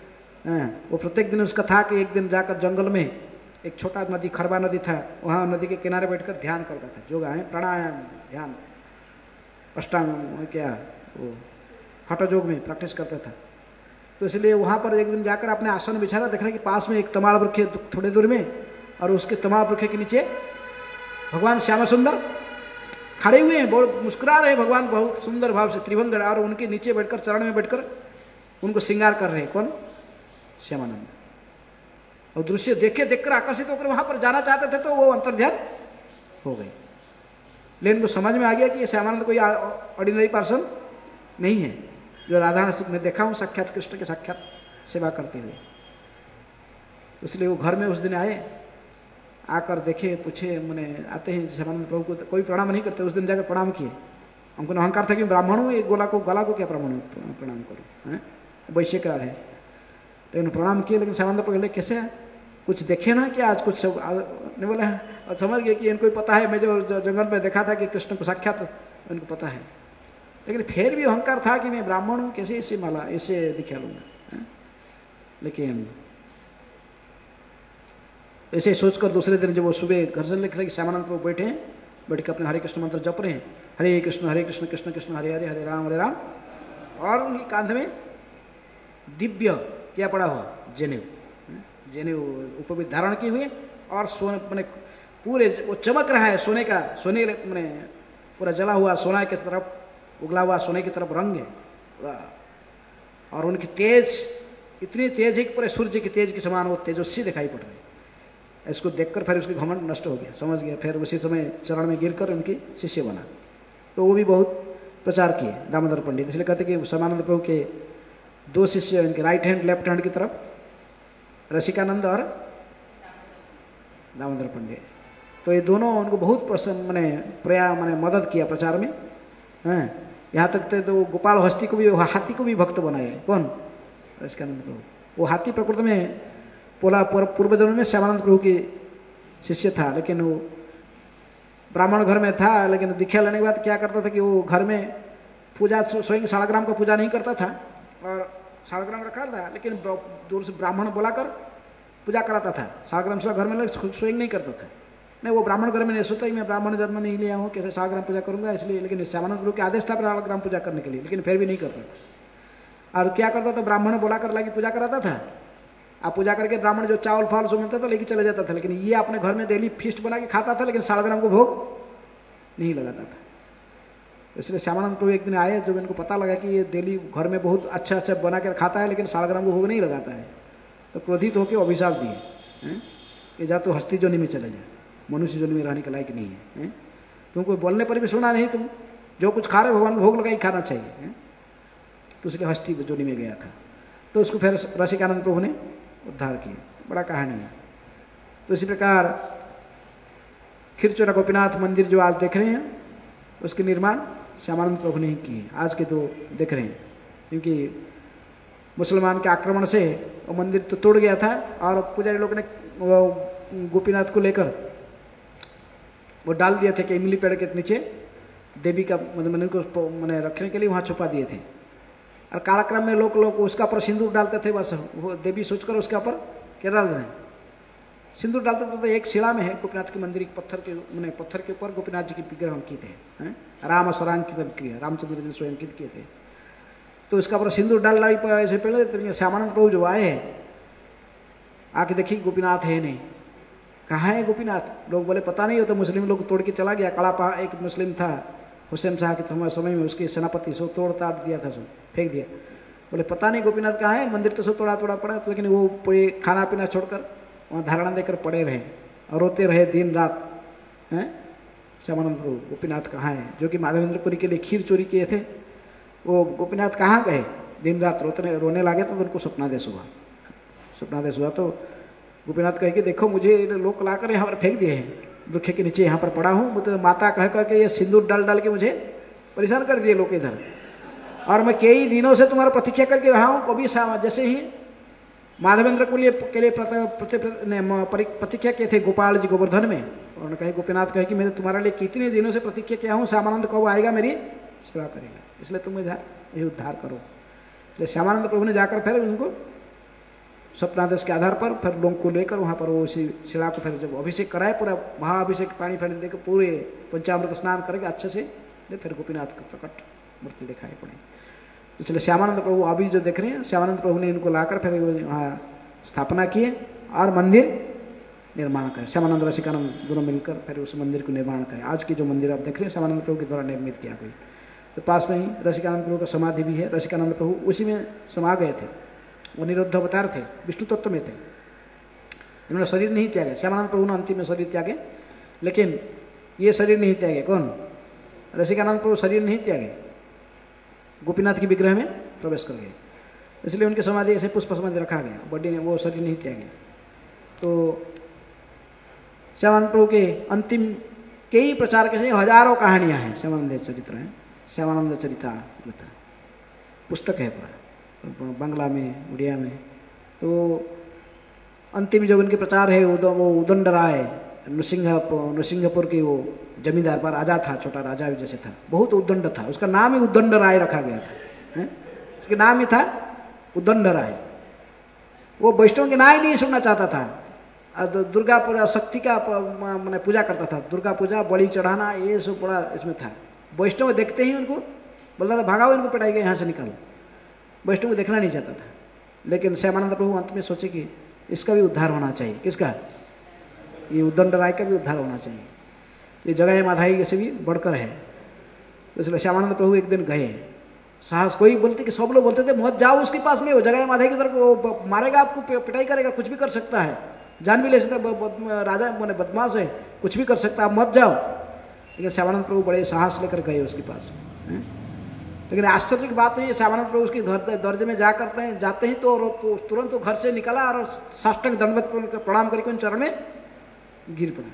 वो प्रत्येक दिन उसका था कि एक दिन जाकर जंगल में एक छोटा नदी, खरबा नदी था, वहाँ नदी के किनारे बैठकर ध्यान करता था, योगा है, प्राणायाम, ध्यान, अष्टांग क्या वो हठ योग में प्रैक्टिस करता था। तो इसलिए वहाँ पर एक दिन जाकर अपने आसन बिछा रहा, देख रहे कि पास में एक तमाड़ वृक्ष थोड़ी दूर में, और उसके तमाड़ वृक्ष के नीचे भगवान श्याम सुंदर खड़े हुए हैं, बहुत मुस्कुरा रहे हैं भगवान, बहुत सुंदर भाव से त्रिभंग, और उनके नीचे बैठकर चरण में बैठकर उनको श्रृंगार कर रहे हैं। कौन? श्यामानंद। और दृश्य देखकर आकर्षित होकर वहां पर जाना चाहते थे, तो वो अंतर्ध्यान हो गए। लेकिन उनको समझ में आ गया कि ये श्यामानंद कोई ऑर्डिनरी पर्सन नहीं है, जो राधा में देखा हूं साक्षात कृष्ण के साक्षात सेवा करते हुए। इसलिए वो घर में उस दिन आए, आकर देखे, पूछे, मैंने आते हैं श्यामानंद प्रभु को, कोई प्रणाम नहीं करते। उस दिन जाकर प्रणाम किए। हमको अहंकार था कि ब्राह्मण हूँ, ये गला को क्या प्रणाम करूँ, वैश्य का है। लेकिन प्रणाम किए, लेकिन श्यामानंद प्रभु बोले कैसे है, कुछ देखे ना क्या आज, कुछ नहीं बोला। और समझ गए कि इनको पता है, मैं जो जंगल में देखा था कि कृष्ण को साक्षात, इनको पता है। लेकिन फिर भी अहंकार था कि मैं ब्राह्मण हूँ, कैसे इससे माला इससे दिखा लूंगा। लेकिन ऐसे सोचकर दूसरे दिन जब वो सुबह घर से लिख रहे कि श्यामानंद प्रभु बैठ के अपने हरे कृष्ण मंत्र जप रहे हैं, हरे कृष्ण कृष्ण कृष्ण हरे हरे, हरे राम, और उनकी कांध में दिव्य क्या पड़ा हुआ, जनेऊ उपविध धारण किए हुए, और सोने मैंने पूरे वो चमक रहा है, सोने मैंने पूरा जला हुआ सोना की तरफ, उगला हुआ सोने की तरफ रंग है। और उनकी तेज इतनी तेज है कि पूरे सूर्य की तेज के समान वो तेजस्वी दिखाई पड़ रही है। इसको देखकर फिर उसकी घमंड नष्ट हो गया, समझ गया। फिर उसी समय चरण में गिरकर उनकी शिष्य बना। तो वो भी बहुत प्रचार किए दामोदर पंडित। इसलिए कहते कि श्यामानंद प्रभु के 2 शिष्य, इनके राइट हैंड लेफ्ट हैंड की तरफ रसिकानंद और दामोदर पंडित। तो ये दोनों उनको बहुत मैंने मदद किया प्रचार में। यहाँ तक तो गोपाल हस्ती को भी, हाथी को भी भक्त बनाए। कौन? रसिकानंद प्रभु। वो हाथी प्रकृति में पूर्व जन्म में श्यामानंद प्रभु की शिष्य था, लेकिन वो ब्राह्मण घर में था। लेकिन दीक्षा लेने के बाद क्या करता था कि वो घर में पूजा, स्वयं शालग्राम का पूजा नहीं करता था, और शालग्राम रखा था, लेकिन दूर से ब्राह्मण बुलाकर पूजा कराता था। शालग्राम से घर में स्वयं नहीं करता था। नहीं, वो ब्राह्मण घर में नहीं सोचता कि मैं ब्राह्मण जन्म नहीं लिया हूँ, कैसे शालग्राम पूजा करूंगा, इसलिए। लेकिन श्यामानंद प्रभु के आदेश था शालग्राम पूजा करने के लिए, लेकिन फिर भी नहीं करता था। और क्या करता था, ब्राह्मण बुलाकर लाके पूजा कराता था। आप पूजा करके ब्राह्मण जो चावल फाल सो मिलता था लेके चले जाता था। लेकिन ये अपने घर में डेली फीस्ट बना के खाता था, लेकिन शालग्राम को भोग नहीं लगाता था। इसलिए श्यामानंद प्रभु एक दिन आए, जब इनको पता लगा कि ये डेली घर में बहुत अच्छा बना कर खाता है, लेकिन शालग्राम को भोग नहीं लगाता है, तो क्रोधित होकर अभिशाप दिए कि जा तो हस्ती जोनी में चले जाए, मनुष्य जोनी में रहने के लायक नहीं है। तुमको बोलने पर भी सुना नहीं, तुम जो कुछ खा रहे भगवान को भोग लगा ही खाना चाहिए। तो इसलिए हस्ती जोनी में गया था। तो उसको फिर रसिकानंद प्रभु ने उद्धार किए। बड़ा कहानी है। तो इसी प्रकार खीरचोरा गोपीनाथ मंदिर जो आज देख रहे हैं उसके निर्माण श्यामानंद प्रभु ने ही किए, आज के तो देख रहे हैं। क्योंकि मुसलमान के आक्रमण से वो मंदिर तो तोड़ गया था और पुजारी लोग ने गोपीनाथ को लेकर वो डाल दिए थे कि इमली पेड़ के नीचे देवी का मंदिर को मैंने रखने के लिए वहाँ छुपा दिए थे। और कालक्रम में लोग उसका ऊपर सिंदूर डालते थे, बस वो देवी सोचकर उसके ऊपर क्या डाल दें सिंदूर डालते थे। तो एक शिला में है गोपीनाथ के मंदिर, पत्थर के ऊपर गोपीनाथ जी के विग्रह अंकित है, राम स्वरांकित किया, रामचंद्र जी स्वयं अंकित किए थे। तो उसका ऊपर सिंदूर डालना ऐसे पहले श्यामानंद प्रभु जो आए हैं आके देखी गोपीनाथ है नहीं, कहाँ है गोपीनाथ। लोग बोले पता नहीं, हो तो मुस्लिम लोग तोड़ के चला गया। कड़ा एक मुस्लिम था हुसैन शाह के समय में, उसके सेनापति सो तोड़ ताड़ दिया था, सो फेंक दिया। बोले पता नहीं गोपीनाथ कहाँ है, मंदिर तो सो तोड़ा पड़ा। तो लेकिन वो पूरे खाना पीना छोड़कर वहाँ धारणा देकर पड़े रहे और रोते रहे दिन रात हैं। श्यामानंद प्रभु गोपीनाथ कहाँ है, जो कि माधवेंद्रपुरी के लिए खीर चोरी किए थे, वो गोपीनाथ कहाँ गए, दिन रात रोने लगे। तो उनको स्वप्नादेश हुआ। तो गोपीनाथ कहे कि देखो मुझे लोग लाकर यहाँ पर फेंक दिए हैं, वृक्ष के नीचे यहाँ पर पड़ा हूँ। मुझे माता कह करके ये सिंदूर डाल के मुझे परेशान कर दिए लोग इधर, और मैं कई दिनों से तुम्हारा प्रतीक्षा करके रहा हूँ। कभी जैसे ही माधवेंद्र के लिए प्रतीक्षा किए थे गोपाल जी गोवर्धन में, उन्होंने कहे गोपीनाथ कहे कि मैं तुम्हारे लिए कितने दिनों से प्रतीक्षा किया हूँ, श्यामानंद कब आएगा मेरी सेवा करेगा, इसलिए तुम मुझे ये उद्धार करो। इसलिए श्यामानंद प्रभु ने जाकर फिर उनको स्वप्नादेश के आधार पर फिर लोगों को लेकर वहाँ पर वो उसी शिला को फिर जब अभिषेक कराए, पूरा महाअभिषेक पानी फानी देकर पूरे पंचामृत स्नान करके अच्छे से फिर गोपीनाथ का प्रकट मूर्ति दिखाई पड़े। इसलिए श्यामानंद प्रभु अभी जो देख रहे हैं, श्यामानंद प्रभु ने इनको लाकर फिर वहाँ स्थापना किए और मंदिर निर्माण करें। श्यामानंद रसिकानंद दोनों मिलकर फिर उस मंदिर को निर्माण करें। आज की जो मंदिर आप देख रहे हैं श्यामानंद प्रभु के द्वारा निर्मित किया गया। तो पास में ही रसिकानंद प्रभु का समाधि भी है। रसिकानंद प्रभु उसी में समा गए थे, वो निरुद्ध अवतार थे, विष्णु तत्व में थे। इन्होंने शरीर नहीं त्यागे, श्यामानंद प्रभु ने अंतिम में शरीर त्यागे, लेकिन ये शरीर नहीं त्यागे। कौन? रसिकानंद प्रभु शरीर नहीं त्यागे, गोपीनाथ के विग्रह में प्रवेश कर गए, इसलिए उनकी समाधि ऐसे पुष्प समाधि रखा गया, बॉडी में वो शरीर नहीं त्यागे। तो श्यामानंद प्रभु के अंतिम कई प्रचार के हजारों कहानियां हैं, श्यामानंद चरित्र हैं, श्यामानंद चरिता पुस्तक है पूरा, बांग्ला में, उड़िया में। तो अंतिम जो उनके प्रचार है वो उदंड राय नृसिंहपुर की वो जमींदार पर राजा था, छोटा राजा जैसे था, बहुत उद्दंड था, उसका नाम ही उद्दंड राय रखा गया था। उसके नाम ही था उद्दंड राय। वो वैष्णव के नाम ही नहीं सुनना चाहता था। दुर्गा पूजा शक्ति का मैंने पूजा करता था, दुर्गा पूजा बलि चढ़ाना ये सब बड़ा इसमें था। वैष्णव देखते ही उनको बोलता था भागाओ इनको पिटाई गए यहाँ से निकालो, वैष्णव को देखना नहीं चाहता था। लेकिन श्यामानंद प्रभु अंत में सोचे कि इसका भी उद्धार होना चाहिए। किसका? ये उद्दंड राय का भी उद्धार होना चाहिए, ये जगह माधाई से भी बढ़कर है। तो इसलिए श्यामानंद प्रभु एक दिन गए, साहस कोई बोलते कि सब लोग बोलते थे मत जाओ उसके पास में, वो जगह माधाई की तरफ मारेगा आपको, पिटाई करेगा, कुछ भी कर सकता है, जान भी ले सकता है, राजा मैंने बदमाश है, कुछ भी कर सकता है, आप मत जाओ। लेकिन श्यामानंद प्रभु बड़े साहस लेकर गए उसके पास। लेकिन आश्चर्य की बात नहीं है, श्यामानंद प्रभु उसके दर्जे में जाते हैं तो तुरंत वो घर से निकला और साष्टांग दंडवत प्रणाम करके उन चरण में गिर पड़ा।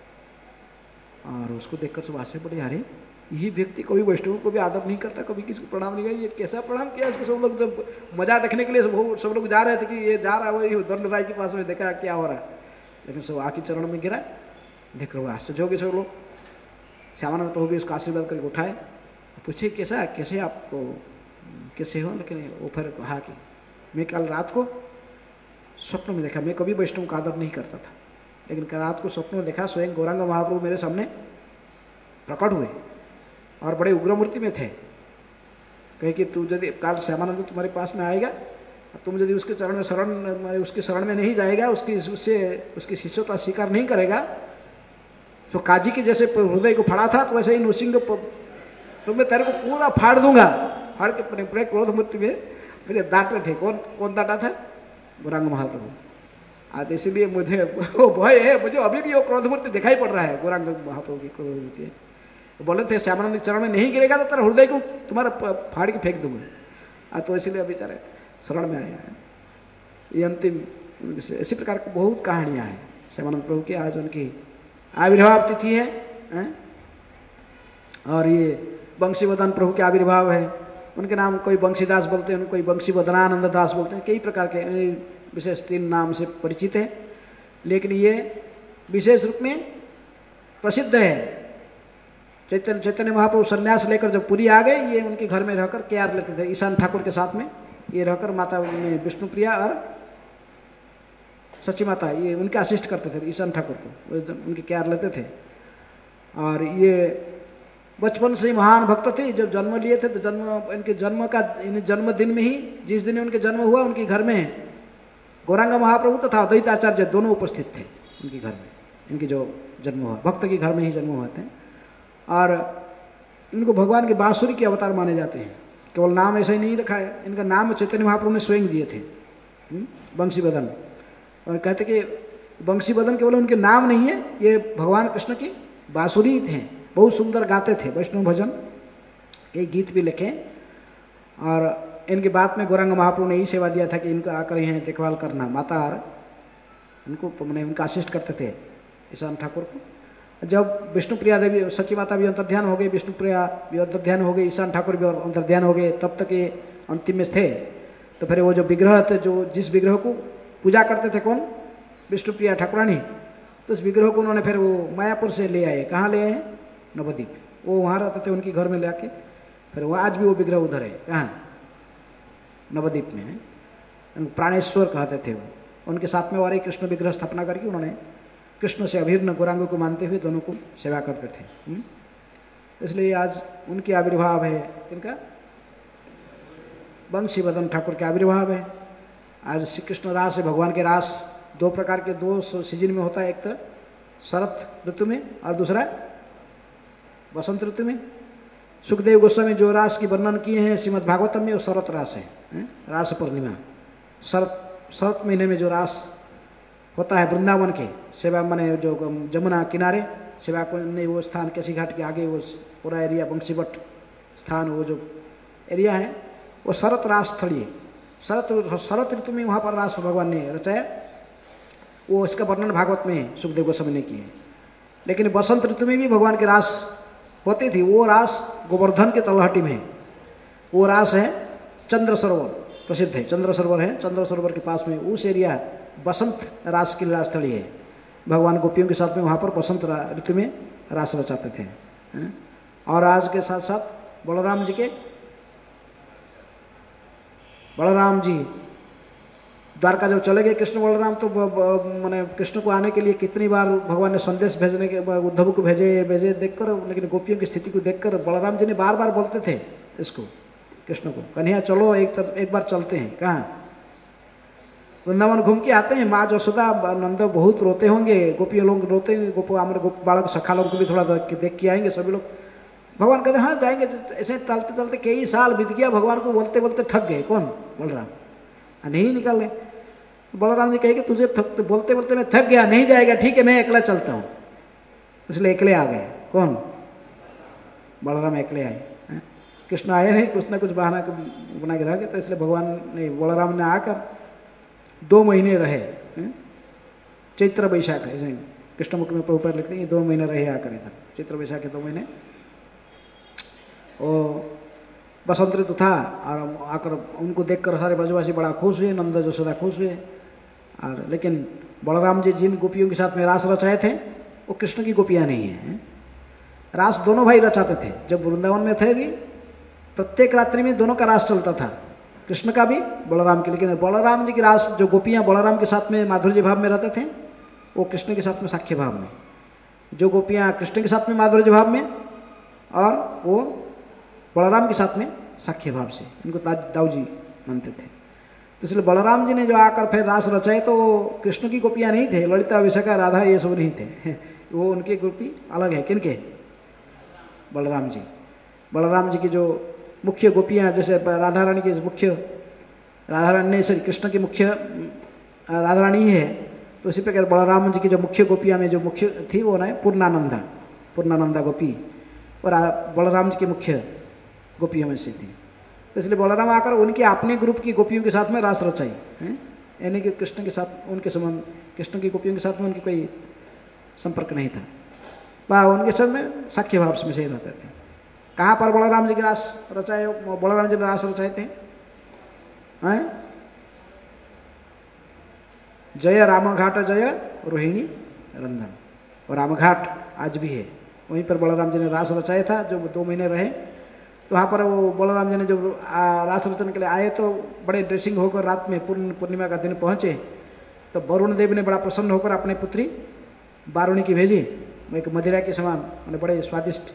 और उसको देखकर सब आश्चर्य पड़े, अरे ये व्यक्ति कभी वैष्णव को भी आदर नहीं करता, कभी किसी को प्रणाम नहीं किया, ये कैसा प्रणाम किया इसको। सब लोग जब मजा देखने के लिए सब लोग जा रहे थे कि ये जा रहा है वो दंड राय के पास में, देखा क्या हो रहा है। लेकिन सब आके चरण में गिरा, देख रहे हो आश्चर्य हो गए सब लोग। श्यामानंद प्रभु भी उसका आशीर्वाद करके उठाए, पूछे कैसे आपको कैसे हो। लेकिन वो फिर कहा कि मैं कल रात को स्वप्न में देखा, मैं कभी वैष्णव का आदर नहीं करता था, लेकिन कल रात को स्वप्न में देखा स्वयं गौरांग महाप्रभु मेरे सामने प्रकट हुए और बड़े उग्र मूर्ति में थे। कहे कि तू यदि काल श्यामानंद तुम्हारे पास में आएगा, तुम यदि उसके चरण में उसके शरण में नहीं जाएगा, उसकी शिष्यता स्वीकार नहीं करेगा, तो काजी के जैसे हृदय को फाड़ा था तो वैसे ही नृसिंह तो मैं तेरे को पूरा फाड़ दूंगा। फाड़ के पूरे क्रोध मूर्ति में मुझे डांटे थे। कौन डांटा था? गौरांग महाप्रभु। आज इसलिए मुझे वो भय है, मुझे अभी भी वो क्रोध मूर्ति दिखाई पड़ रहा है, गौरांग महाप्रभु की क्रोध मूर्ति है। तो बोले थे श्यामानंद के चरण में नहीं गिरेगा तो तेरा हृदय को तुम्हारा फाड़ के फेंक दूंगा। तो इसलिए बेचारे शरण में आया है। ये अंतिम इसी प्रकार की बहुत कहानियां हैं श्यामानंद प्रभु की। आज उनकी आविर्भाव तिथि है? और ये बंशीवदन प्रभु के आविर्भाव है। उनके नाम कोई बंशीदास बोलते हैं, कोई बंशीवदनानंद दास बोलते हैं, कई प्रकार के विशेष 3 नाम से परिचित है। लेकिन ये विशेष रूप में प्रसिद्ध है। चैतन्य महाप्रभु संन्यास लेकर जब पुरी आ गए, ये उनके घर में रहकर केयर लेते थे, ईशान ठाकुर के साथ में ये रहकर माता विष्णुप्रिया और सची माता ये उनके असिस्ट करते थे, ईशान ठाकुर को उनकी केयर लेते थे। और ये बचपन से ही महान भक्त थे। जब जन्म लिए थे तो इनके जन्मदिन में ही, जिस दिन उनके जन्म हुआ, उनके घर में गौरांग महाप्रभु तथा अद्वैत आचार्य दोनों उपस्थित थे उनके घर में। इनकी जो जन्म हुआ, भक्त के घर में ही जन्म हुआ थे। और इनको भगवान के बांसुरी के अवतार माने जाते हैं। केवल नाम ऐसा ही नहीं रखा है, इनका नाम चैतन्य महाप्रभु ने स्वयं दिए थे, बंशीवदन। और कहते कि बंशीवदन केवल उनके नाम नहीं है, ये भगवान कृष्ण की बांसुरी थे। बहुत सुंदर गाते थे वैष्णव भजन, एक गीत भी लिखे। और इनके बाद में गौरांग महाप्रभु ने यही सेवा दिया था कि इनको आकर यहाँ देखभाल करना, माता और उनको मैंने उनका असिस्ट करते थे ईशान ठाकुर को। जब विष्णुप्रिया देवी सची माता भी अंतर्ध्यान हो गई, विष्णुप्रिया भी अंतर्ध्यान हो गई, ईशान ठाकुर भी अंतर्ध्यान हो गए, तब तक ये अंतिम में थे। तो फिर वो जो विग्रह थे, जो जिस विग्रह को पूजा करते थे कौन, विष्णुप्रिया ठाकुरानी, तो उस विग्रह को उन्होंने फिर वो मायापुर से ले आए। कहाँ ले आए? नवद्वीप। वो वहाँ रहते थे उनके घर में ले आके, फिर वो आज भी वो विग्रह उधर है। कहाँ? नवद्वीप में है। प्राणेश्वर कहते थे वो। उनके साथ में और एक कृष्ण विग्रह स्थापना करके उन्होंने कृष्ण से अभिन्न गौरांग को मानते हुए दोनों को सेवा करते थे। इसलिए आज उनके आविर्भाव है, इनका बंशीवदन ठाकुर के आविर्भाव है। आज श्री कृष्ण रास है, भगवान के रास 2 प्रकार के 2 सीजन में होता है, एक तो शरत ऋतु में और दूसरा वसंत ऋतु में। सुखदेव गोस्वामी जो रास की वर्णन किए हैं श्रीमद् भागवतम में, वो शरत रास है, रास पूर्णिमा। शरत महीने में जो रास होता है वृंदावन के सेवा माने जो जमुना किनारे सेवा ने वो स्थान केसी घाट के आगे वो पूरा एरिया बंशीवट स्थान, वो जो एरिया है वो शरत रास स्थली है। शरत ऋतु में वहाँ पर रास भगवान ने रचाया, वो इसका वर्णन भागवत में सुखदेव गोस्वामी ने किए हैं। लेकिन बसंत ऋतु में भी भगवान के रास होती थी। वो रास गोवर्धन के तलहटी में है। वो रास है चंद्र सरोवर, प्रसिद्ध है, चंद्र सरोवर है। चंद्र सरोवर के पास में उस एरिया बसंत रास की लीला स्थली है। भगवान गोपियों के साथ में वहाँ पर बसंत ऋतु में रास रचाते थे। और आज के साथ साथ बलराम जी द्वारका जब चले गए कृष्ण बलराम, तो मैंने कृष्ण को आने के लिए कितनी बार भगवान ने संदेश भेजने के उद्धव को भेजे देखकर, लेकिन गोपियों की स्थिति को देखकर बलराम जी ने बार बार बोलते थे इसको, कृष्ण को, कन्हैया चलो एक बार चलते हैं। कहाँ? वृंदावन घूम के आते हैं। माँ यशोदा नंद बहुत रोते होंगे, गोपियों लोग रोते हैं, हमारे बालक सखा लोग को भी थोड़ा देख के आएंगे सभी लोग। भगवान कहते हाँ जाएंगे। ऐसे चलते चलते कई साल बीत गया, भगवान को बोलते बोलते थक गए। कौन? बलराम। नहीं निकल रहे। बलराम जी कहे कि तुझे बोलते बोलते मैं थक गया, नहीं जाएगा, ठीक है मैं अकेला चलता हूँ। इसलिए अकेले आ गए। कौन? बलराम अकेले आए। कृष्ण आए नहीं, कुछ ना कुछ बहाना बना के रह गए। तो इसलिए भगवान ने, बलराम ने आकर 2 महीने रहे। चैत्र वैशाख ऐसे कृष्ण मुख में प्रभुपाद लिखते हैं 2 महीने रहे आकर इधर, चैत्र वैशाख के 2 महीने। और बसंत ऋतु था और आकर उनको देखकर सारे ब्रजवासी बड़ा खुश हुए, नंद यशोदा खुश हुए। और लेकिन बलराम जी जिन गोपियों के साथ में रास रचाए थे वो कृष्ण की गोपियाँ नहीं हैं। रास दोनों भाई रचाते थे। जब वृंदावन में थे भी प्रत्येक रात्रि में दोनों का रास चलता था, कृष्ण का भी बलराम की। लेकिन बलराम जी की रास जो गोपियाँ बलराम के साथ में माधुर्य भाव में रहते थे, वो कृष्ण के साथ में साख्य भाव में। जो गोपियाँ कृष्ण के साथ में माधुर्य भाव में और वो बलराम के साथ में साख्य भाव से, इनको दाऊ जी मानते थे। तो इसलिए बलराम जी ने जो आकर फिर रास रचाए तो कृष्ण की गोपियाँ नहीं थे, ललिता विशाखा राधा ये सब नहीं थे। वो उनकी गोपी अलग है। किनके? बलराम जी की जो मुख्य गोपियाँ, जैसे राधा रानी की मुख्य, राधा रानी सॉरी कृष्ण की मुख्य राधा रानी है, तो इसी प्रकार बलराम जी की जो मुख्य गोपियाँ में जो मुख्य थी वो ना पूर्णानंदा गोपी, और बलराम जी की मुख्य गोपियों में से थी। तो इसलिए बलराम आकर उनके अपने ग्रुप की गोपियों के साथ में रास रचाई, यानी कि कृष्ण के साथ उनके संबंध, कृष्ण की गोपियों के साथ में उनकी कोई संपर्क नहीं था। वह उनके सब में साख्य भाव में से रहते थे। कहाँ पर बलराम जी के रास रचाए, बलराम जी ने रास रचाए थे? जय रामघाट जय रोहिणी रंधन, और रामघाट आज भी है, वहीं पर बलराम जी ने रास रचाया था, जो 2 महीने रहे। तो वहाँ पर वो बलराम जी ने जब रास रचन के लिए आए तो बड़े ड्रेसिंग होकर रात में पूर्णिमा का दिन पहुँचे, तो वरुण देव ने बड़ा प्रसन्न होकर अपनी पुत्री बारुणी की भेजी, एक मदिरा के समान, मैंने बड़े स्वादिष्ट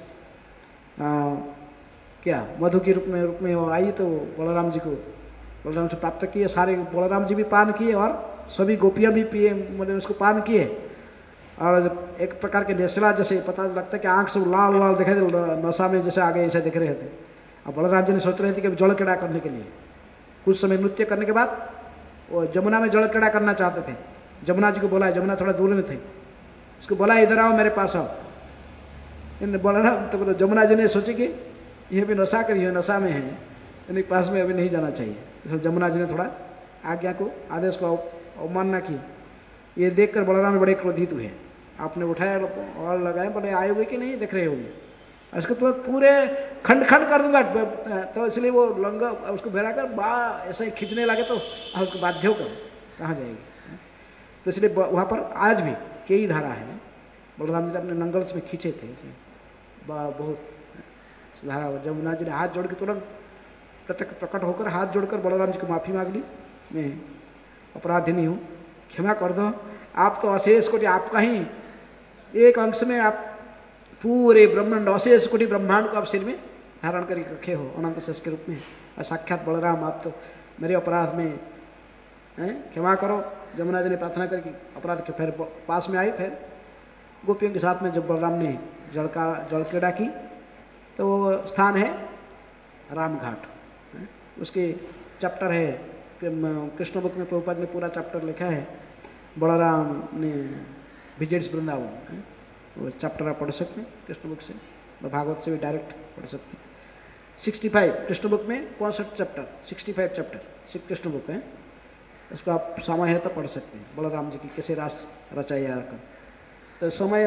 क्या मधु के रूप में वो आई, तो बलराम जी से प्राप्त किए। सारे बलराम जी भी पान किए और सभी गोपियाँ भी पिए, मैंने उसको पान किए। और एक प्रकार के नेशला जैसे पता लगता है कि आंख से लाल लाल दिखाई दे, नशा में जैसे आगे ऐसा दिख रहे थे। अब बलराम जी ने सोच रहे थे कि जल क्रीड़ा करने के लिए, कुछ समय नृत्य करने के बाद वो जमुना में जल क्रीड़ा करना चाहते थे। जमुना जी को बोला, जमुना थोड़ा दूर में थे, इसको बोला इधर आओ मेरे पास आओ। इन बलराम तो जमुना जी ने सोची कि यह भी नशा करी है, नशा में है, इनके पास में अभी नहीं जाना चाहिए। तो जमुना जी ने थोड़ा आज्ञा को, आदेश को अवमानना की। ये देखकर बलराम बड़े क्रोधित हुए, आपने उठाया और लगाए, बोले आए हुए कि नहीं देख रहे होंगे, उसको तुरंत पूरे खंड खंड कर दूंगा। तो इसलिए वो लंगा उसको भेड़ा कर ऐसे ही खींचने लगे, तो उसको बाध्य कर कहाँ जाएगी। तो इसलिए वहाँ पर आज भी कई धारा है, बलराम जी ने अपने नंगल में खींचे थे बहुत धारा। जमुना जी ने हाथ जोड़ के तुरंत प्रकट होकर हाथ जोड़कर बलराम जी को माफ़ी मांग ली, मैं अपराधिनी हूँ, क्षमा कर दो। आप तो अशेष कोटि, आपका ही एक अंश में आप पूरे ब्रह्मांड, अशेष कोटि ब्रह्मांड को आप सिर में धारण करके रखे हो अनंत शेष के रूप में। और साक्षात बलराम, आप तो मेरे अपराध में क्षमा करो। जमुना जी ने प्रार्थना करके अपराध के फिर पास में आई। फिर गोपियों के साथ में जब बलराम ने जल क्रीड़ा की, तो वो स्थान है रामघाट। उसके चैप्टर है कृष्ण बुक में, प्रभुपाद ने पूरा चैप्टर लिखा है, बलराम ने विजिट्स वृंदावन, वो चैप्टर आप पढ़ सकते हैं कृष्ण बुक से, भागवत से भी डायरेक्ट पढ़ सकते हैं। 65 कृष्ण बुक में 65 चैप्टर, 65 चैप्टर कृष्ण बुक है, उसको आप समय है तो पढ़ सकते हैं, बलराम जी की कैसे रास रचाया कर। तो समय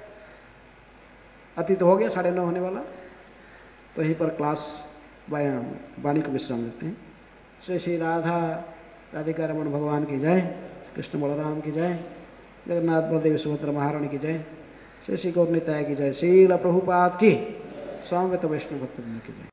अतीत हो गया, 9:30 होने वाला, तो यहीं पर क्लास वाणी को विश्राम देते हैं। श्री श्री राधिका रमन भगवान की जय, कृष्ण बलराम की जय, जगन्नाथ बलदेव सुभद्रा महारानी की जय, श्री श्री गौर निताय की जय, श्रील प्रभुपाद की, स्वामित वैष्णव भक्तवृंद की जय।